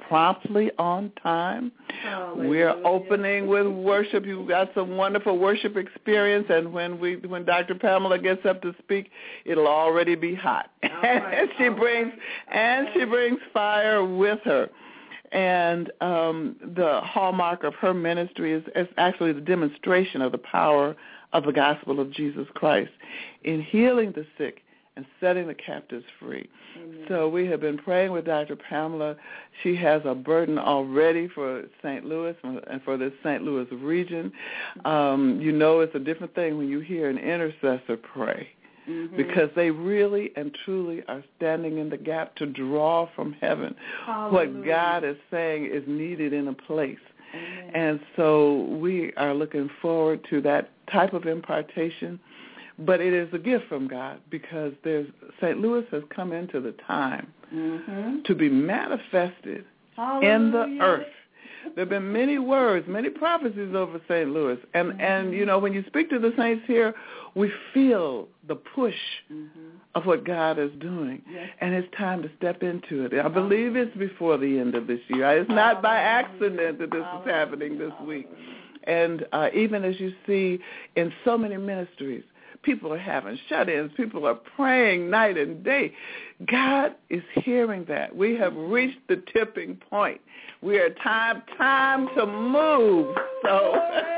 [SPEAKER 7] promptly on time.
[SPEAKER 1] Hallelujah.
[SPEAKER 7] We're opening with worship. You've got some wonderful worship experience, and when we when Doctor Pamela gets up to speak, it'll already be hot.
[SPEAKER 1] Right.
[SPEAKER 7] and she brings and she brings fire with her. And um, the hallmark of her ministry is, is actually the demonstration of the power of the gospel of Jesus Christ in healing the sick and setting the captives free. Amen. So we have been praying with Doctor Pamela. She has a burden already for Saint Louis and for this Saint Louis region. Um, you know it's a different thing when you hear an intercessor pray. Mm-hmm. Because they really and truly are standing in the gap to draw from heaven Hallelujah. What God is saying is needed in a place. Amen. And so we are looking forward to that type of impartation. But it is a gift from God because there's Saint Louis has come into the time mm-hmm. to be manifested Hallelujah. In the earth. There have been many words, many prophecies over Saint Louis. And, mm-hmm. and you know, when you speak to the saints here, we feel the push mm-hmm. of what God is doing. Yes. And it's time to step into it. I believe it's before the end of this year. It's not by accident that this is happening this week. And uh, even as you see in so many ministries, people are having shut-ins. People are praying night and day. God is hearing that. We have reached the tipping point. We are time time to move. So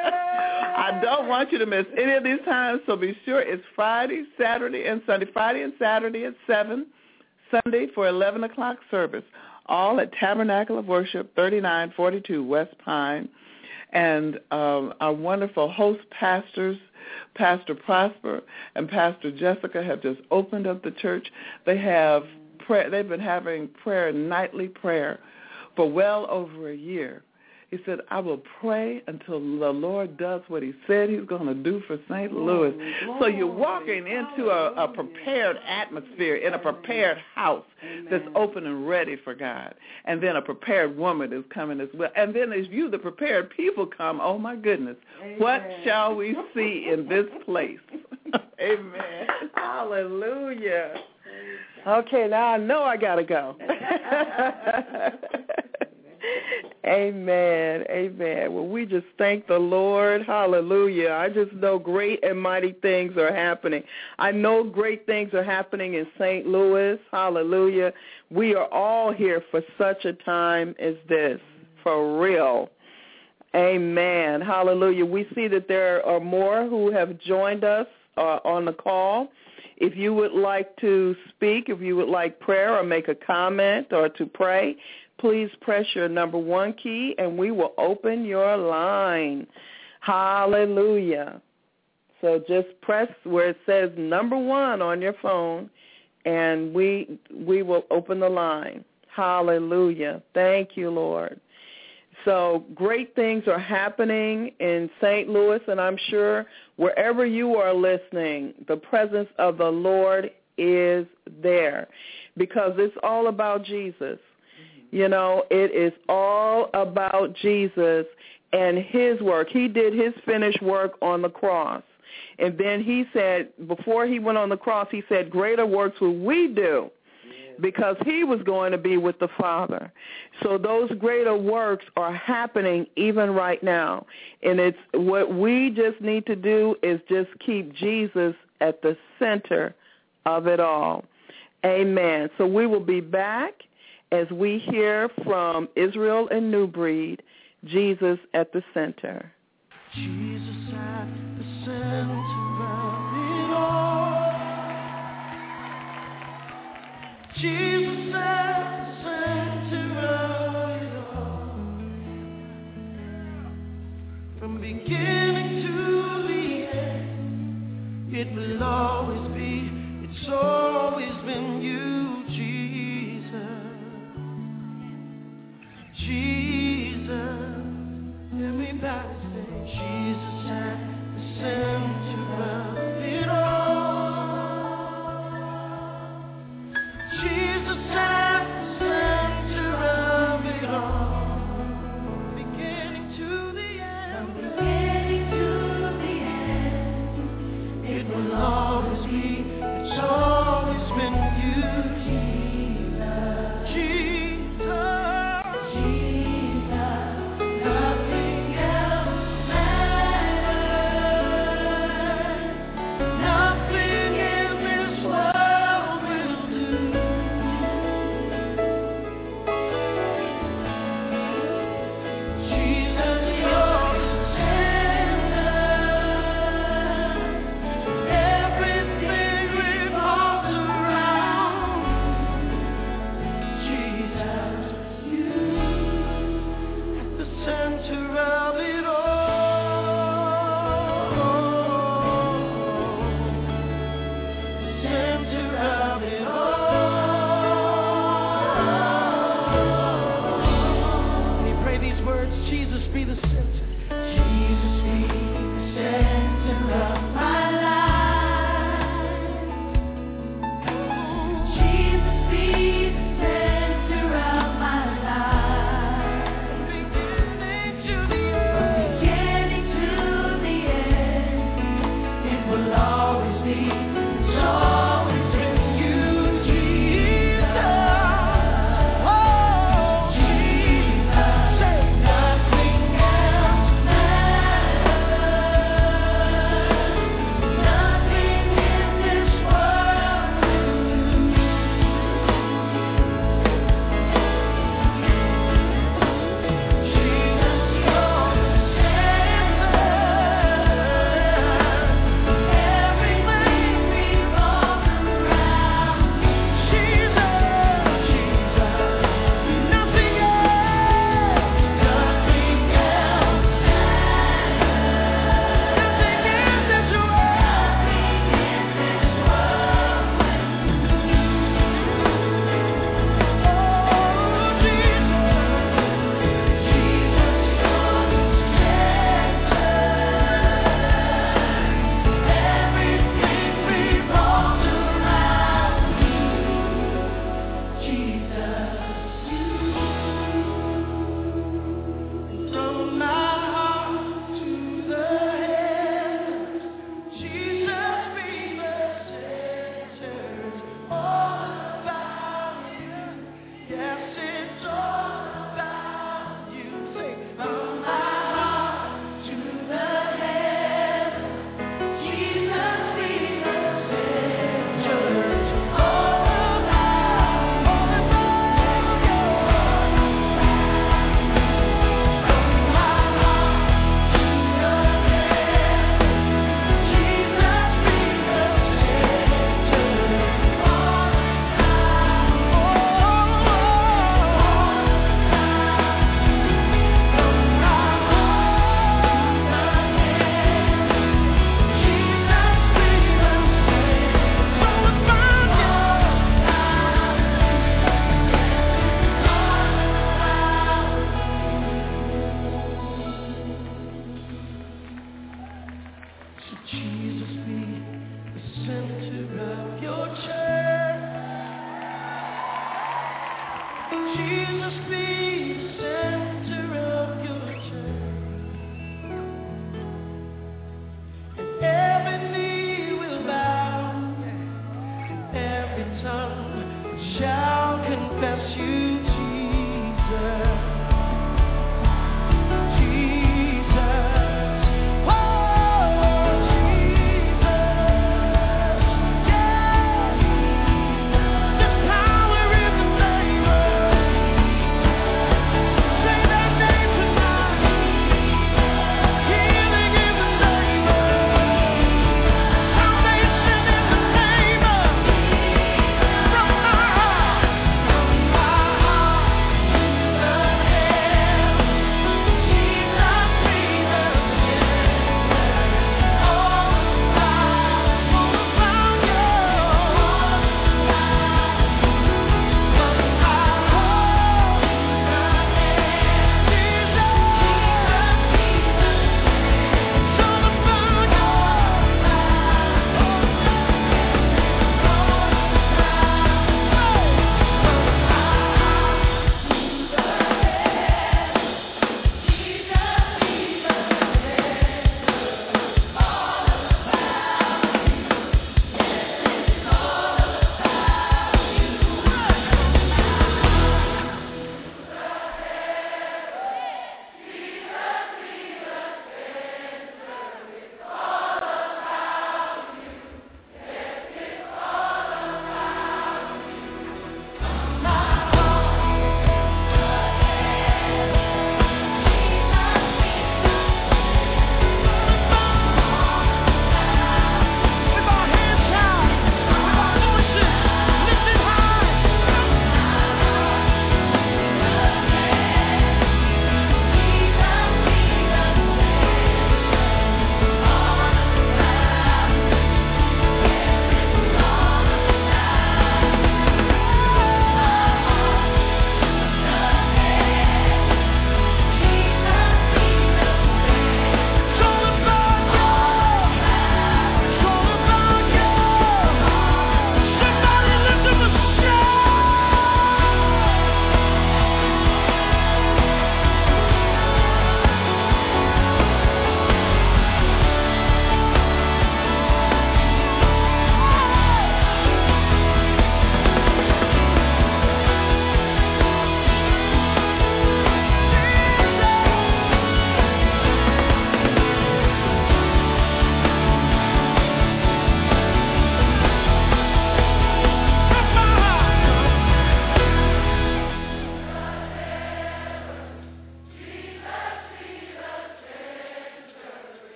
[SPEAKER 7] I don't want you to miss any of these times. So be sure it's Friday, Saturday, and Sunday. Friday and Saturday at seven, Sunday for eleven o'clock service, all at Tabernacle of Worship, thirty-nine forty-two West Pine. And um, our wonderful host pastors, Pastor Prosper and Pastor Jessica, have just opened up the church. They have prayer, they've been having prayer, nightly prayer, for well over a year. He said, I will pray until the Lord does what he said he's going to do for Saint Louis. Glory, so you're walking into a, a prepared atmosphere, in a prepared house Amen. That's open and ready for God. And then a prepared woman is coming as well. And then as you, the prepared people, come, oh, my goodness, Amen. What shall we see in this place? Amen.
[SPEAKER 1] Hallelujah. Okay, now I know I got to go. Amen. Amen. Well, we just thank the Lord. Hallelujah. I just know great and mighty things are happening. I know great things are happening in Saint Louis. Hallelujah. We are all here for such a time as this, for real. Amen. Hallelujah. We see that there are more who have joined us uh, on the call. If you would like to speak, if you would like prayer or make a comment or to pray, please press your number one key and we will open your line. Hallelujah. So just press where it says number one on your phone and we we will open the line. Hallelujah. Thank you, Lord. So great things are happening in Saint Louis, and I'm sure wherever you are listening, the presence of the Lord is there because it's all about Jesus. You know, it is all about Jesus and his work. He did his finished work on the cross. And then he said, before he went on the cross, he said, greater works will we do because he was going to be with the Father. So those greater works are happening even right now. And it's what we just need to do is just keep Jesus at the center of it all. Amen. So we will be back as we hear from Israel and New Breed, Jesus at the center.
[SPEAKER 4] Jesus at the center of it all. Jesus at the center of it all. From beginning to the end, it will always be, it's always been you, Jesus. Jesus, everybody say Jesus at the center of it all. Jesus Jesus be the center of your church. Jesus be the center of your church. And every knee will bow, every tongue shall confess you, Jesus.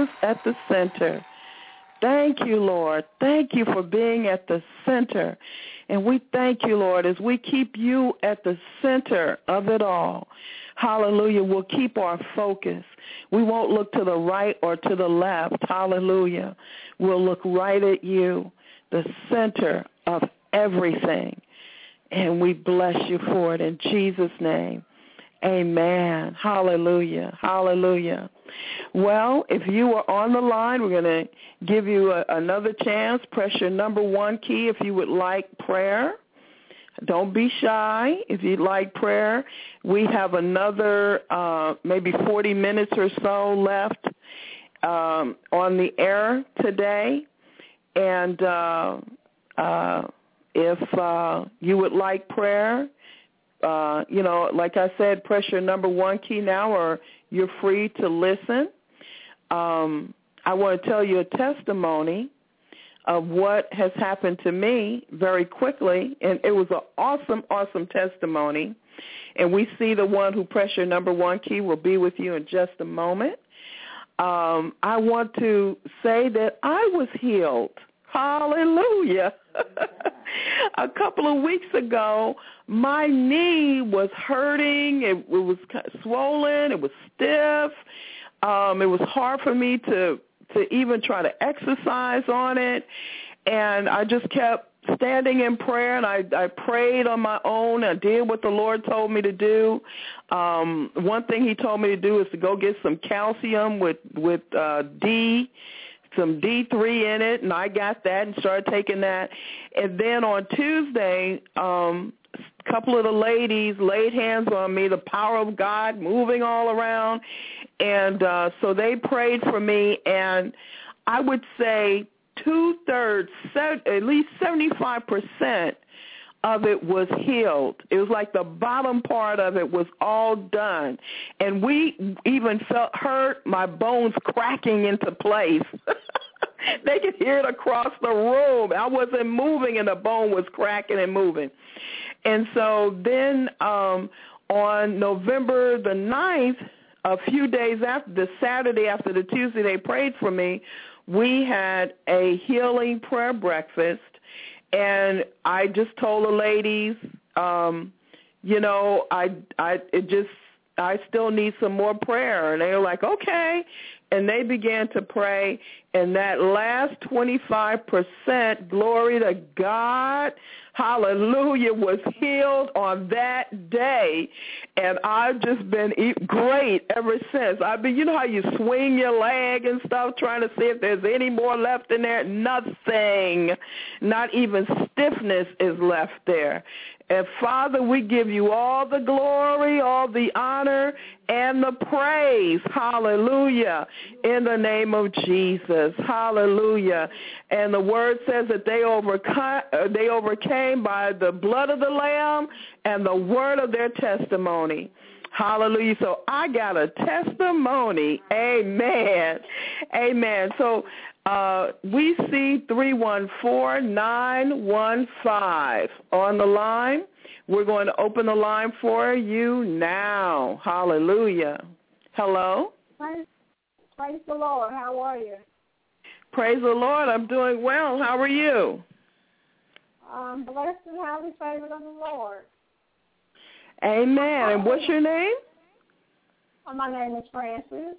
[SPEAKER 1] Jesus at the center. Thank you, Lord. Thank you for being at the center. And we thank you, Lord, as we keep you at the center of it all. Hallelujah. We'll keep our focus. We won't look to the right or to the left. Hallelujah. We'll look right at you, the center of everything. And we bless you for it in Jesus' name. Amen. Hallelujah. Hallelujah. Well, if you are on the line, we're going to give you a, another chance. Press your number one key if you would like prayer. Don't be shy. If you'd like prayer, we have another uh, maybe forty minutes or so left um, on the air today. And uh, uh, if uh, you would like prayer, uh, you know, like I said, press your number one key now, or you're free to listen. Um, I want to tell you a testimony of what has happened to me very quickly, and it was an awesome, awesome testimony. And we see the one who pressed your number one key will be with you in just a moment. Um, I want to say that I was healed. Hallelujah. A couple of weeks ago, my knee was hurting. It, it was kind of swollen. It was stiff. Um, it was hard for me to, to even try to exercise on it. And I just kept standing in prayer, and I, I prayed on my own. I did what the Lord told me to do. Um, one thing he told me to do is to go get some calcium with, with uh, D, some D three in it, and I got that and started taking that. And then on Tuesday, um, a couple of the ladies laid hands on me, the power of God moving all around. And uh, so they prayed for me, and I would say two-thirds, at least seventy-five percent of it was healed. It was like the bottom part of it was all done. And we even felt hurt, my bones cracking into place. They could hear it across the room. I wasn't moving, and the bone was cracking and moving. And so then um, on November the ninth, a few days after, the Saturday after the Tuesday they prayed for me, we had a healing prayer breakfast. And I just told the ladies, um, you know, I, I, it just, I still need some more prayer. And they were like, okay. And they began to pray. And that last twenty-five percent, glory to God, hallelujah, was healed on that day. And I've just been great ever since. I mean, you know how you swing your leg and stuff, trying to see if there's any more left in there? Nothing. Not even stiffness is left there. And, Father, we give you all the glory, all the honor, and the praise. Hallelujah. In the name of Jesus. Hallelujah. And the word says that they overcame, they overcame by the blood of the Lamb and the word of their testimony. Hallelujah. So I got a testimony. Amen. Amen. So uh, we see three one four, nine one five on the line. We're going to open the line for you now. Hallelujah. Hello?
[SPEAKER 8] Praise, praise the Lord. How are you?
[SPEAKER 1] Praise the Lord. I'm doing well. How are you?
[SPEAKER 8] I'm blessed and highly favored of the Lord.
[SPEAKER 1] Amen. And what's your name?
[SPEAKER 8] Oh, my name is Francis.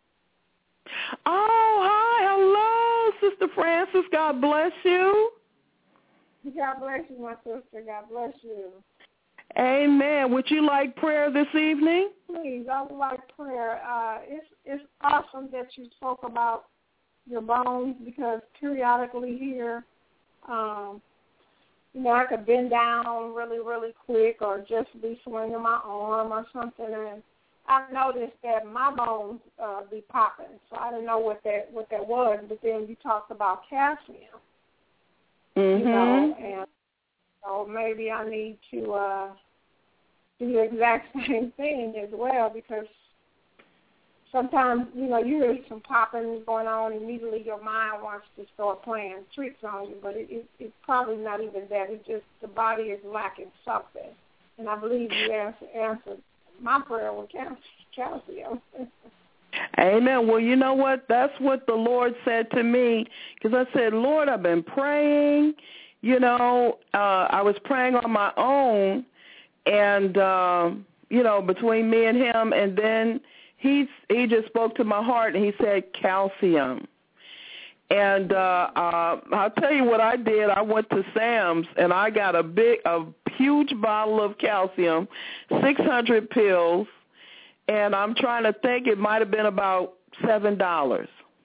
[SPEAKER 1] Oh, hi. Hello, Sister Francis. God bless you.
[SPEAKER 8] God bless you, my sister. God bless you.
[SPEAKER 1] Amen. Would you like prayer this evening?
[SPEAKER 8] Please, I would like prayer. Uh, it's it's awesome that you spoke about your bones, because periodically here, um, you know, I could bend down really, really quick, or just be swinging my arm or something, and I noticed that my bones uh, be popping. So I didn't know what that what that was. But then you talked about calcium,
[SPEAKER 1] mm-hmm.
[SPEAKER 8] you know, and so maybe I need to uh, do the exact same thing as well, because sometimes, you know, you hear some popping going on, immediately your mind wants to start playing tricks on you, but it, it, it's probably not even that. It's just the body is lacking something. And I believe you answer, answered my prayer with calcium.
[SPEAKER 1] Amen. Well, you know what? That's what the Lord said to me, because I said, Lord, I've been praying. You know, uh, I was praying on my own, and, uh, you know, between me and him, and then he, he just spoke to my heart, and he said calcium. And uh, uh, I'll tell you what I did. I went to Sam's, and I got a big, a huge bottle of calcium, six hundred pills, and I'm trying to think it might have been about seven dollars.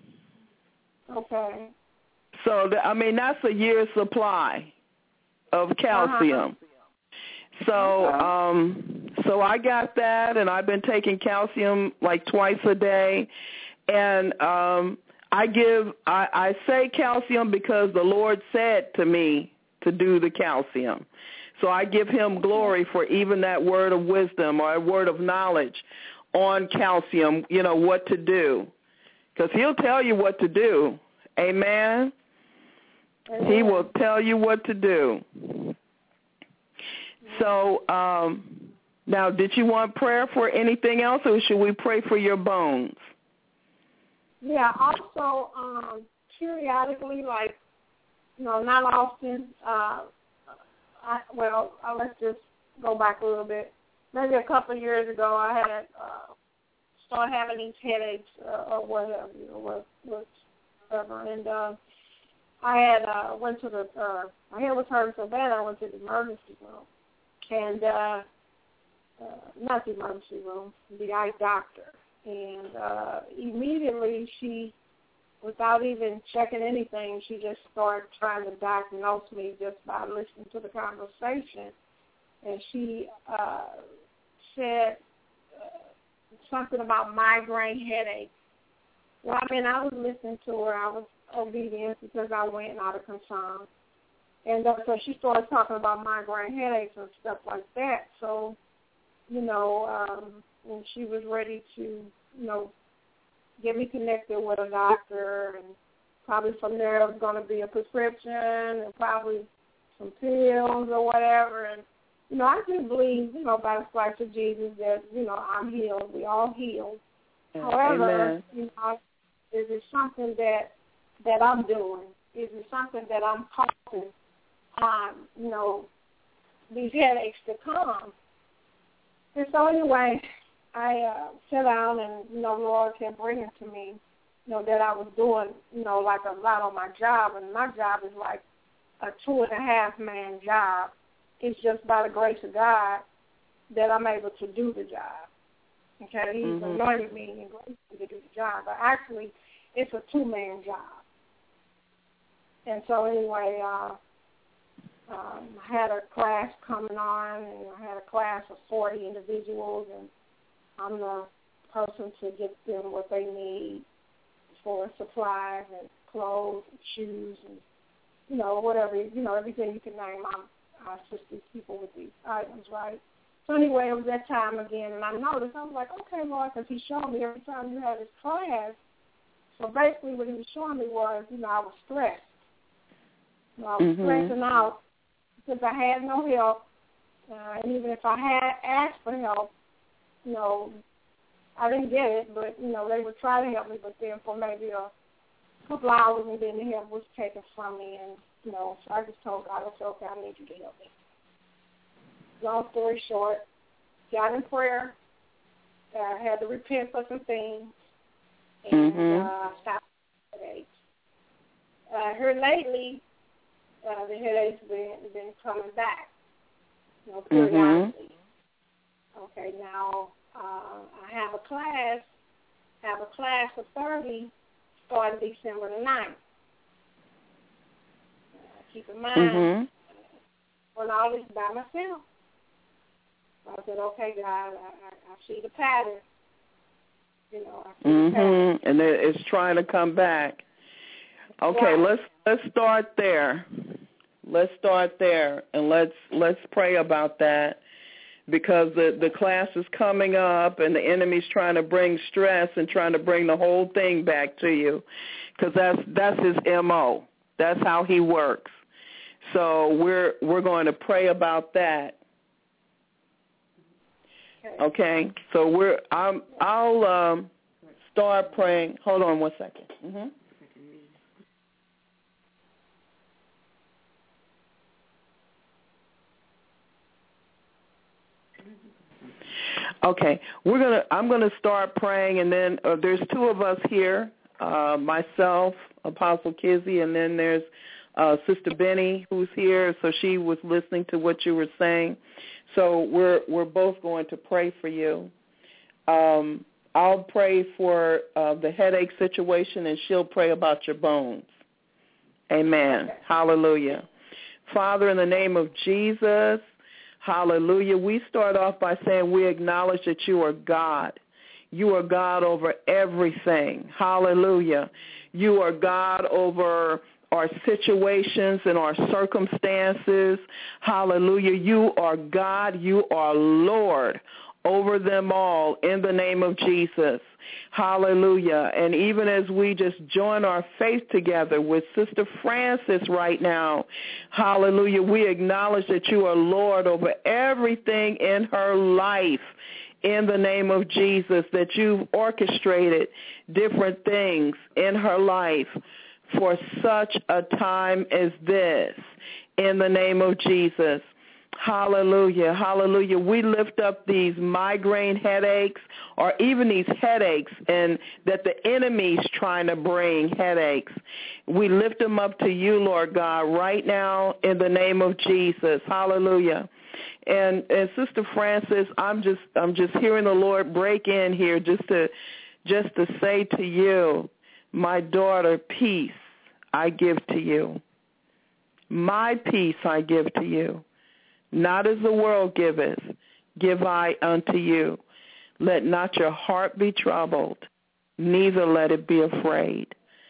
[SPEAKER 8] Okay.
[SPEAKER 1] So, th- I mean, that's a year's supply of calcium. Uh-huh. So,
[SPEAKER 8] okay.
[SPEAKER 1] um, so I got that, and I've been taking calcium like twice a day, and um, I give, I, I say calcium because the Lord said to me to do the calcium. So I give him glory for even that word of wisdom or a word of knowledge on calcium, you know, what to do. Because he'll tell you what to do. Amen? Amen. He will tell you what to do. So um, now, did you want prayer for anything else, or should we pray for your bones?
[SPEAKER 8] Yeah, also, um, periodically, like, you know, not often, uh, I, well, uh, let's just go back a little bit. Maybe a couple of years ago, I had uh, started having these headaches uh, or whatever, you know, whatever. And uh, I had uh, went to the, uh, my head was hurting so bad, I went to the emergency room. And, uh, uh, not the emergency room, the eye doctor. And uh, immediately she, without even checking anything, she just started trying to diagnose me just by listening to the conversation. And she uh, said uh, something about migraine headaches. Well, I mean, I was listening to her. I was obedient because I went out of concern. And uh, so she started talking about migraine headaches and stuff like that. So, you know, um, and she was ready to, you know, get me connected with a doctor, and probably from there it was going to be a prescription and probably some pills or whatever. And, you know, I just believe, you know, by the stripes of Jesus that, you know, I'm healed. We all healed. Yeah, However, amen. You know, is it something that that I'm doing? Is it something that I'm causing, um, you know, these headaches to come? And so anyway, I uh, sat down and, you know, the Lord kept bringing to me, you know, that I was doing, you know, like a lot on my job. And my job is like a two and a half man job. It's just by the grace of God that I'm able to do the job. Okay, He's mm-hmm. anointed me and graced me to do the job. But actually, it's a two-man job. And so anyway, uh, um, I had a class coming on, and I had a class of forty individuals, and I'm the person to get them what they need for supplies and clothes and shoes and, you know, whatever, you know, everything you can name. I'm, I assist these people with these items, right? So anyway, it was that time again, and I noticed, I was like, okay, Lord, because He showed me every time you had this class. So basically what He was showing me was, you know, I was stressed. You know, I was mm-hmm. stressing out because I had no help, uh, and even if I had asked for help, you know, I didn't get it, but, you know, they would try to help me, but then for maybe a couple hours, and then the help was taken from me, and, you know, so I just told God, I said, okay, I need you to help me. Long story short, got in prayer, uh, had to repent for some things, and mm-hmm. uh, stopped the headaches. Uh, here lately, uh, the headaches have been, been coming back, you know, periodically. Mm-hmm. Okay, now uh, I have a class, have a class of thirty starting December the ninth. Uh, keep in mind, mm-hmm. when all this by myself. I said, okay, God, I, I, I see the pattern. You know, I see mm-hmm. the pattern.
[SPEAKER 1] And it's trying to come back. Okay, right. let's let's start there. Let's start there, and let's let's pray about that, because the, the class is coming up, and the enemy's trying to bring stress and trying to bring the whole thing back to you, because that's that's his M O. That's how he works. So we're we're going to pray about that. Okay, so we're I'm, I'll um, start praying. Hold on one second. Mm-hmm. Okay, we're gonna. I'm gonna start praying, and then uh, there's two of us here, uh, myself, Apostle Kizzy, and then there's uh, Sister Benny who's here. So she was listening to what you were saying. So we're we're both going to pray for you. Um, I'll pray for uh, the headache situation, and she'll pray about your bones. Amen. Hallelujah. Father, in the name of Jesus. Hallelujah. We start off by saying we acknowledge that you are God. You are God over everything. Hallelujah. You are God over our situations and our circumstances. Hallelujah. You are God. You are Lord over them all in the name of Jesus. Hallelujah. And even as we just join our faith together with Sister Francis right now, hallelujah, we acknowledge that you are Lord over everything in her life in the name of Jesus, that you've orchestrated different things in her life for such a time as this in the name of Jesus. Hallelujah, hallelujah. We lift up these migraine headaches or even these headaches and that the enemy's trying to bring headaches. We lift them up to you, Lord God, right now in the name of Jesus. Hallelujah. And, and Sister Francis, I'm just I'm just hearing the Lord break in here just to just to say to you, my daughter, peace I give to you. My peace I give to you. Not as the world giveth, give I unto you. Let not your heart be troubled, neither let it be afraid.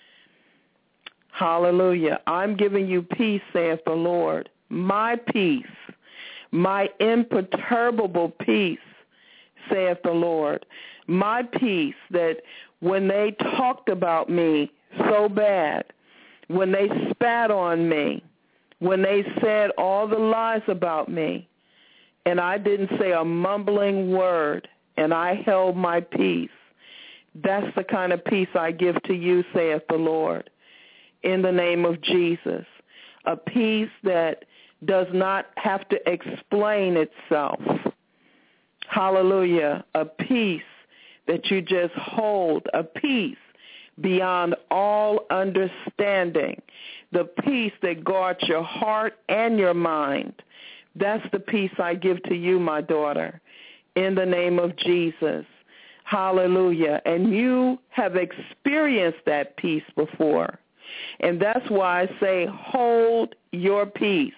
[SPEAKER 1] Hallelujah. I'm giving you peace, saith the Lord. My peace, my imperturbable peace, saith the Lord. My peace that when they talked about me so bad, when they spat on me, when they said all the lies about me, and I didn't say a mumbling word, and I held my peace, that's the kind of peace I give to you, saith the Lord, in the name of Jesus. A peace that does not have to explain itself. Hallelujah. A peace that you just hold, a peace beyond all understanding, the peace that guards your heart and your mind. That's the peace I give to you, my daughter, in the name of Jesus. Hallelujah. And you have experienced that peace before. And that's why I say hold your peace.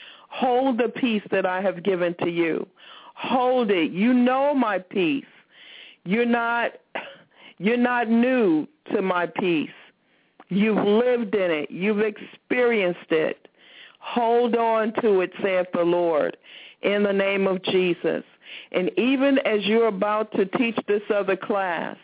[SPEAKER 1] Hold the peace that I have given to you. Hold it. You know my peace. You're not, you're not new to my peace. You've lived in it. You've experienced it. Hold on to it, saith the Lord, in the name of Jesus. And even as you're about to teach this other class,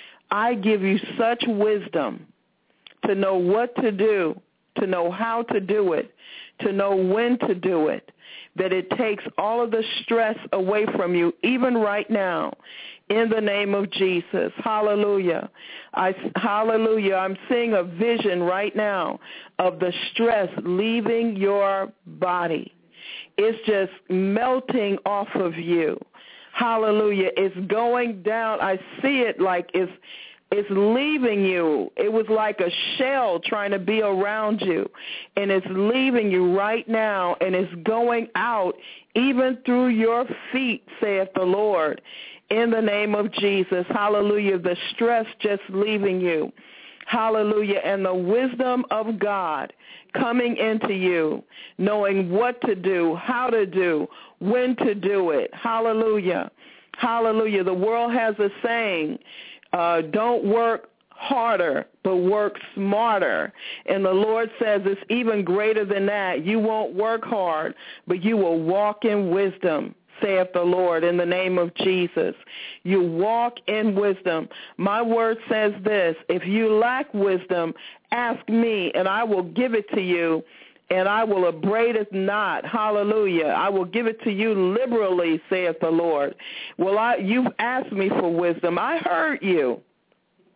[SPEAKER 1] I give you such wisdom to know what to do, to know how to do it, to know when to do it, that it takes all of the stress away from you, even right now, in the name of Jesus. Hallelujah. I, hallelujah. I'm seeing a vision right now of the stress leaving your body. It's just melting off of you. Hallelujah. It's going down. I see it like it's It's leaving you. It was like a shell trying to be around you, and it's leaving you right now, and it's going out even through your feet, saith the Lord, in the name of Jesus. Hallelujah. The stress just leaving you. Hallelujah. And the wisdom of God coming into you, knowing what to do, how to do, when to do it. Hallelujah. Hallelujah. The world has a saying, Uh, don't work harder, but work smarter. And the Lord says it's even greater than that. You won't work hard, but you will walk in wisdom, saith the Lord, in the name of Jesus. You walk in wisdom. My word says this: if you lack wisdom, ask me, and I will give it to you, and I will upbraid it not. Hallelujah. I will give it to you liberally, saith the Lord. Well, I, you've asked me for wisdom. I heard you.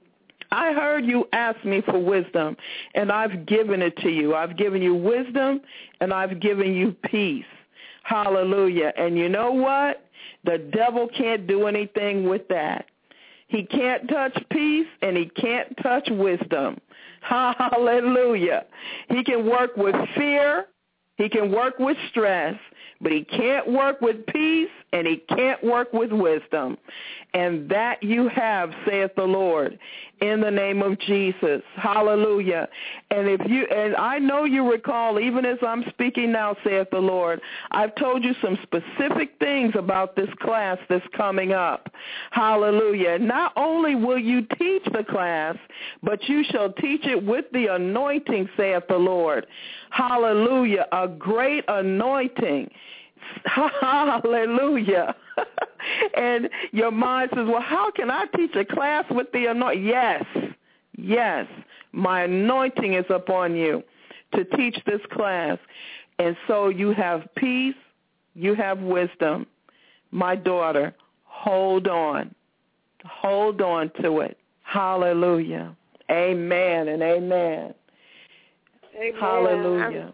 [SPEAKER 1] I heard you ask me for wisdom, and I've given it to you. I've given you wisdom, and I've given you peace. Hallelujah. And you know what? The devil can't do anything with that. He can't touch peace, and he can't touch wisdom. Hallelujah. He can work with fear. He can work with stress, but he can't work with peace, and he can't work with wisdom. And that you have, saith the Lord, in the name of Jesus. Hallelujah. And if you, and I know you recall, even as I'm speaking now, saith the Lord, I've told you some specific things about this class that's coming up. Hallelujah. Not only will you teach the class, but you shall teach it with the anointing, saith the Lord. Hallelujah. A great anointing. Hallelujah. And your mind says, well, how can I teach a class with the anointing? Yes, yes, my anointing is upon you to teach this class. And so you have peace, you have wisdom. My daughter, hold on. Hold on to it. Hallelujah. Amen and amen.
[SPEAKER 8] Amen.
[SPEAKER 1] Hallelujah.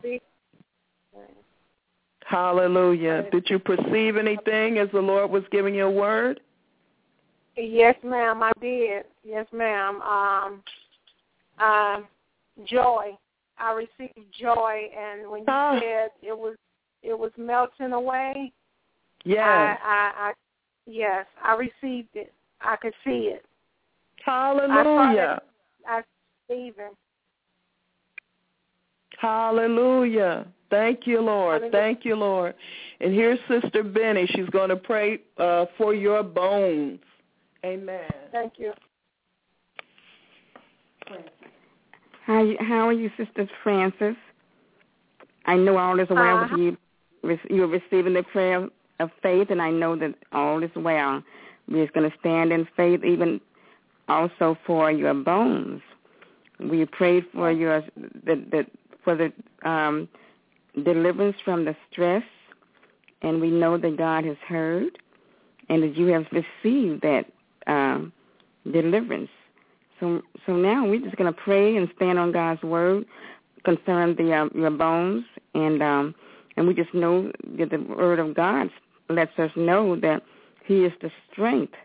[SPEAKER 1] Hallelujah. Did you perceive anything as the Lord was giving you a word?
[SPEAKER 8] Yes, ma'am, I did. Yes, ma'am. Um, uh, joy. I received joy, and when you ah. said it was it was melting away,
[SPEAKER 1] yes.
[SPEAKER 8] I, I, I, yes, I received it. I could see it.
[SPEAKER 1] Hallelujah.
[SPEAKER 8] I received it.
[SPEAKER 1] Hallelujah. Thank you, Lord. Thank you, Lord. And here's Sister Benny. She's going to pray uh, for your bones. Amen.
[SPEAKER 8] Thank you.
[SPEAKER 6] How, how are you, Sister Francis? I know all is well
[SPEAKER 8] uh,
[SPEAKER 6] with you. You're receiving the prayer of faith, and I know that all is well. We're going to stand in faith even also for your bones. We prayed for your the, the for the um, deliverance from the stress, and we know that God has heard and that you have received that um, deliverance. So so now we're just going to pray and stand on God's word concerning the uh, your bones, and um, and we just know that the word of God lets us know that he is the strength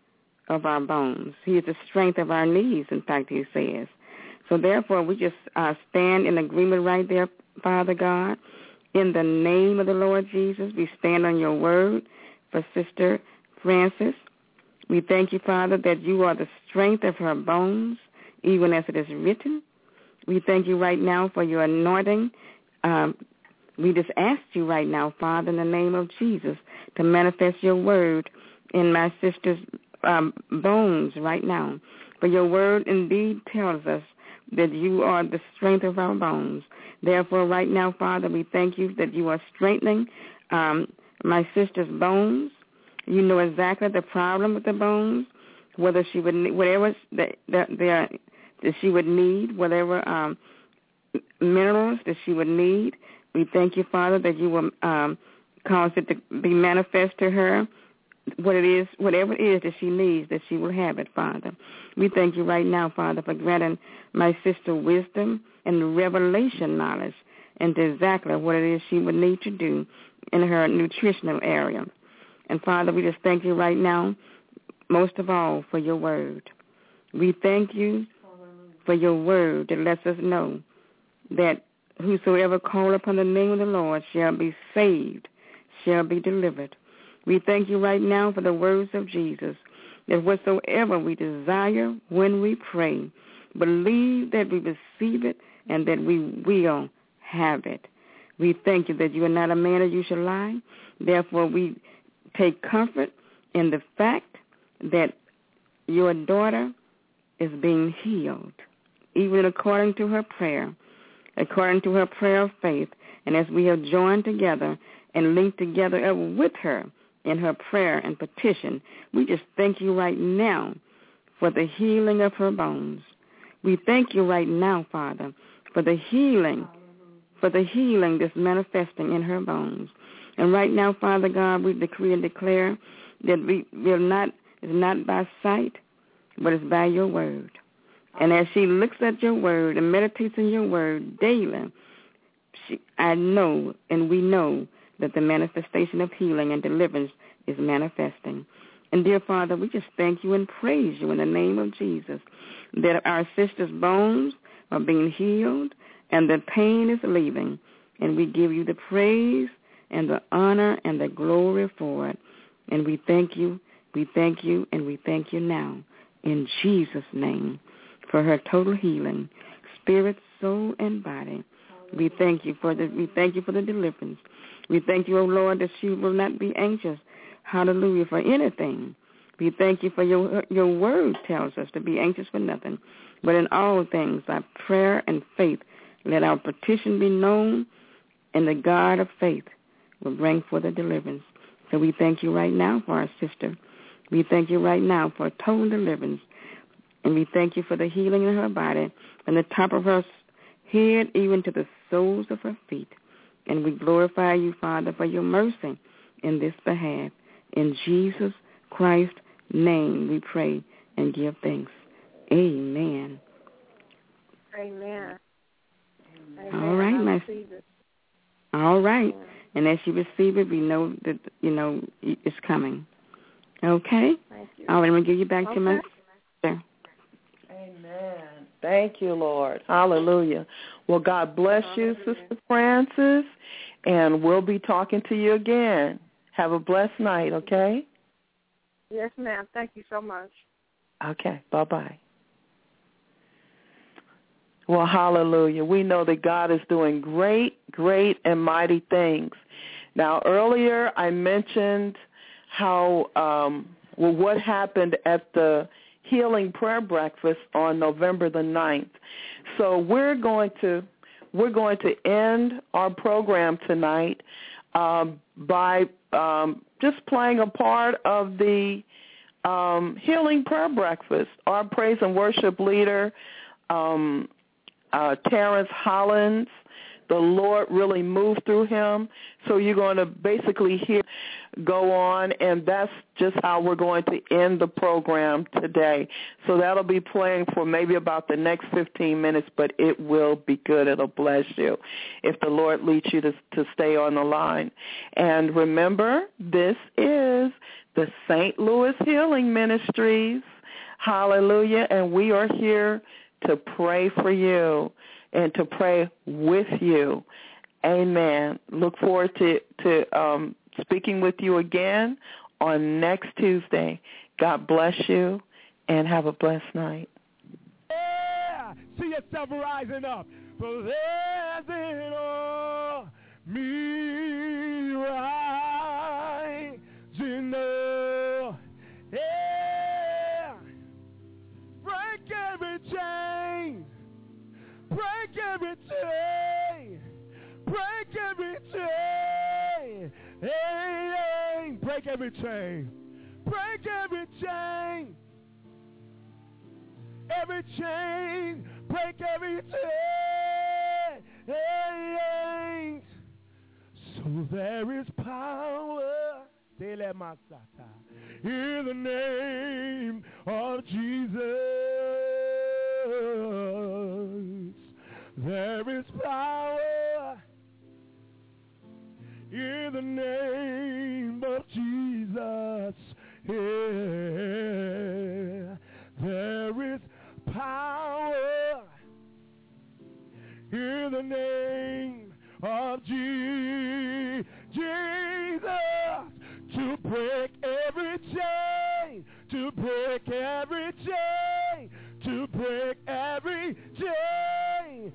[SPEAKER 6] of our bones. He is the strength of our knees, in fact, he says. So therefore, we just uh, stand in agreement right there, Father God. In the name of the Lord Jesus, we stand on your word for Sister Francis. We thank you, Father, that you are the strength of her bones, even as it is written. We thank you right now for your anointing. Um, we just ask you right now, Father, in the name of Jesus, to manifest your word in my sister's um, bones right now. For your word indeed tells us that you are the strength of our bones. Therefore, right now, Father, we thank you that you are strengthening um, my sister's bones. You know exactly the problem with the bones, whether she would, whatever that that, that, that she would need, whatever um, minerals that she would need. We thank you, Father, that you will um, cause it to be manifest to her. What it is, whatever it is that she needs, that she will have it, Father. We thank you right now, Father, for granting my sister wisdom and revelation knowledge into exactly what it is she would need to do in her nutritional area. And, Father, we just thank you right now, most of all, for your word. We thank you for your word that lets us know that whosoever call upon the name of the Lord shall be saved, shall be delivered. We thank you right now for the words of Jesus, that whatsoever we desire when we pray, believe that we receive it and that we will have it. We thank you that you are not a man that you shall lie. Therefore, we take comfort in the fact that your daughter is being healed, even according to her prayer, according to her prayer of faith. And as we have joined together and linked together with her in her prayer and petition, we just thank you right now for the healing of her bones. We thank you right now, Father, for the healing, for the healing that's manifesting in her bones. And right now, Father God, we decree and declare that we will not, it's not by sight, but it's by your word. And as she looks at your word and meditates on your word daily, she, I know and we know that the manifestation of healing and deliverance is manifesting. And, dear Father, we just thank you and praise you in the name of Jesus that our sister's bones are being healed and the pain is leaving. And we give you the praise and the honor and the glory for it. And we thank you, we thank you, and we thank you now in Jesus' name for her total healing, spirit, soul, and body. We thank you for the we thank you for the deliverance. We thank you, O Lord, that she will not be anxious, hallelujah, for anything. We thank you for your your word tells us to be anxious for nothing, but in all things by prayer and faith let our petition be known, and the God of faith will bring forth a deliverance. So we thank you right now for our sister. We thank you right now for total deliverance, and we thank you for the healing in her body from the top of her head even to the soles of her feet. And we glorify you, Father, for your mercy in this behalf. In Jesus Christ's name we pray and give thanks. Amen.
[SPEAKER 8] Amen.
[SPEAKER 6] All right, my All right. And as you receive it, we know that, you know, it's coming. Okay?
[SPEAKER 8] Thank you.
[SPEAKER 6] All right, I'm going to give you back
[SPEAKER 8] okay.
[SPEAKER 6] to my sister.
[SPEAKER 1] Amen. Thank you, Lord. Hallelujah. Well, God bless you, Sister Francis, and we'll be talking to you again. Have a blessed night, okay?
[SPEAKER 8] Yes, ma'am. Thank you so much.
[SPEAKER 1] Okay. Bye-bye. Well, hallelujah. We know that God is doing great, great, and mighty things. Now, earlier I mentioned how, um, well, what happened at the Healing Prayer Breakfast on November the ninth. So we're going to we're going to end our program tonight um, by um, just playing a part of the um, Healing Prayer Breakfast. Our praise and worship leader, um, uh, Terrence Hollins, the Lord really moved through him. So you're going to basically hear go on, and that's just how we're going to end the program today. So that'll be playing for maybe about the next fifteen minutes, but it will be good. It'll bless you if the Lord leads you to, to stay on the line. And remember, this is the Saint Louis Healing Ministries. Hallelujah. And we are here to pray for you and to pray with you. Amen. Look forward to, to um, speaking with you again on next Tuesday. God bless you and have a blessed night.
[SPEAKER 3] Yeah, see yourself rising up. For there's in all me rising up. Yeah, break every chain. Break every chain, break every chain, hey, hey, break every chain, break every chain, every chain, break every chain, hey, hey. So there is power, in the name of Jesus. There is power in the name of Jesus. Yeah. There is power in the name of Je- Jesus to break every chain, to break every chain, to break every chain,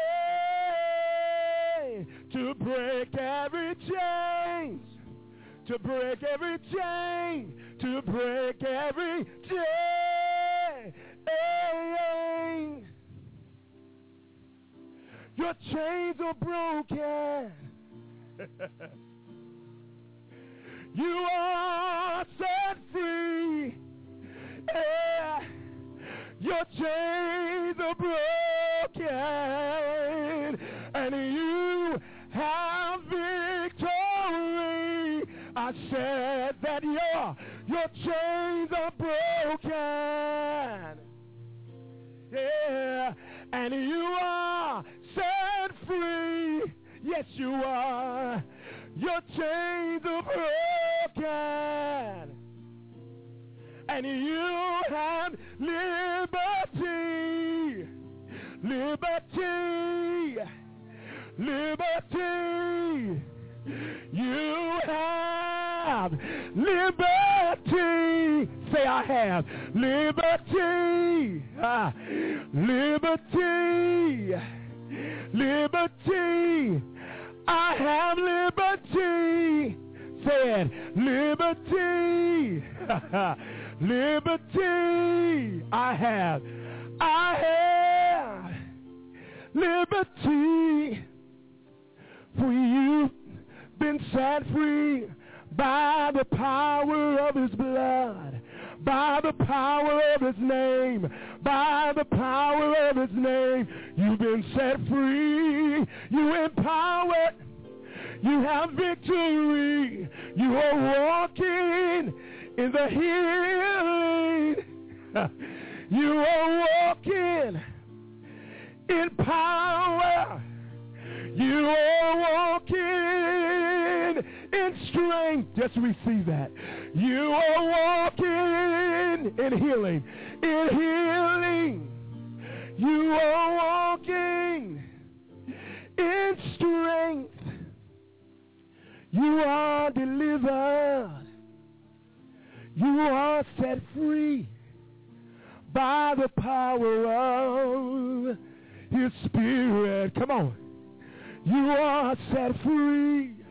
[SPEAKER 3] hey, to break every chain, to break every chain, to break every chain, hey, your chains are broken. You are set free. Yeah. Your chains are broken, and you have victory. I said that your your chains are broken. Yeah. yeah, and you are set free. Yes, you are. Your chains are broken, and you have liberty, liberty, liberty. You have liberty. Say, I have liberty. Ah, liberty. Liberty. I have liberty. Say it. Liberty. Liberty. I have. I have liberty. For you been set free by the power of his blood, by the power of his name, by the power of his name. You've been set free. You empowered. You have victory. You are walking in the healing. You are walking in power. You are walking in strength. Just receive that. You are walking in healing. In healing. You are walking in strength. You are delivered. You are set free by the power of his Spirit. Come on. You are set free.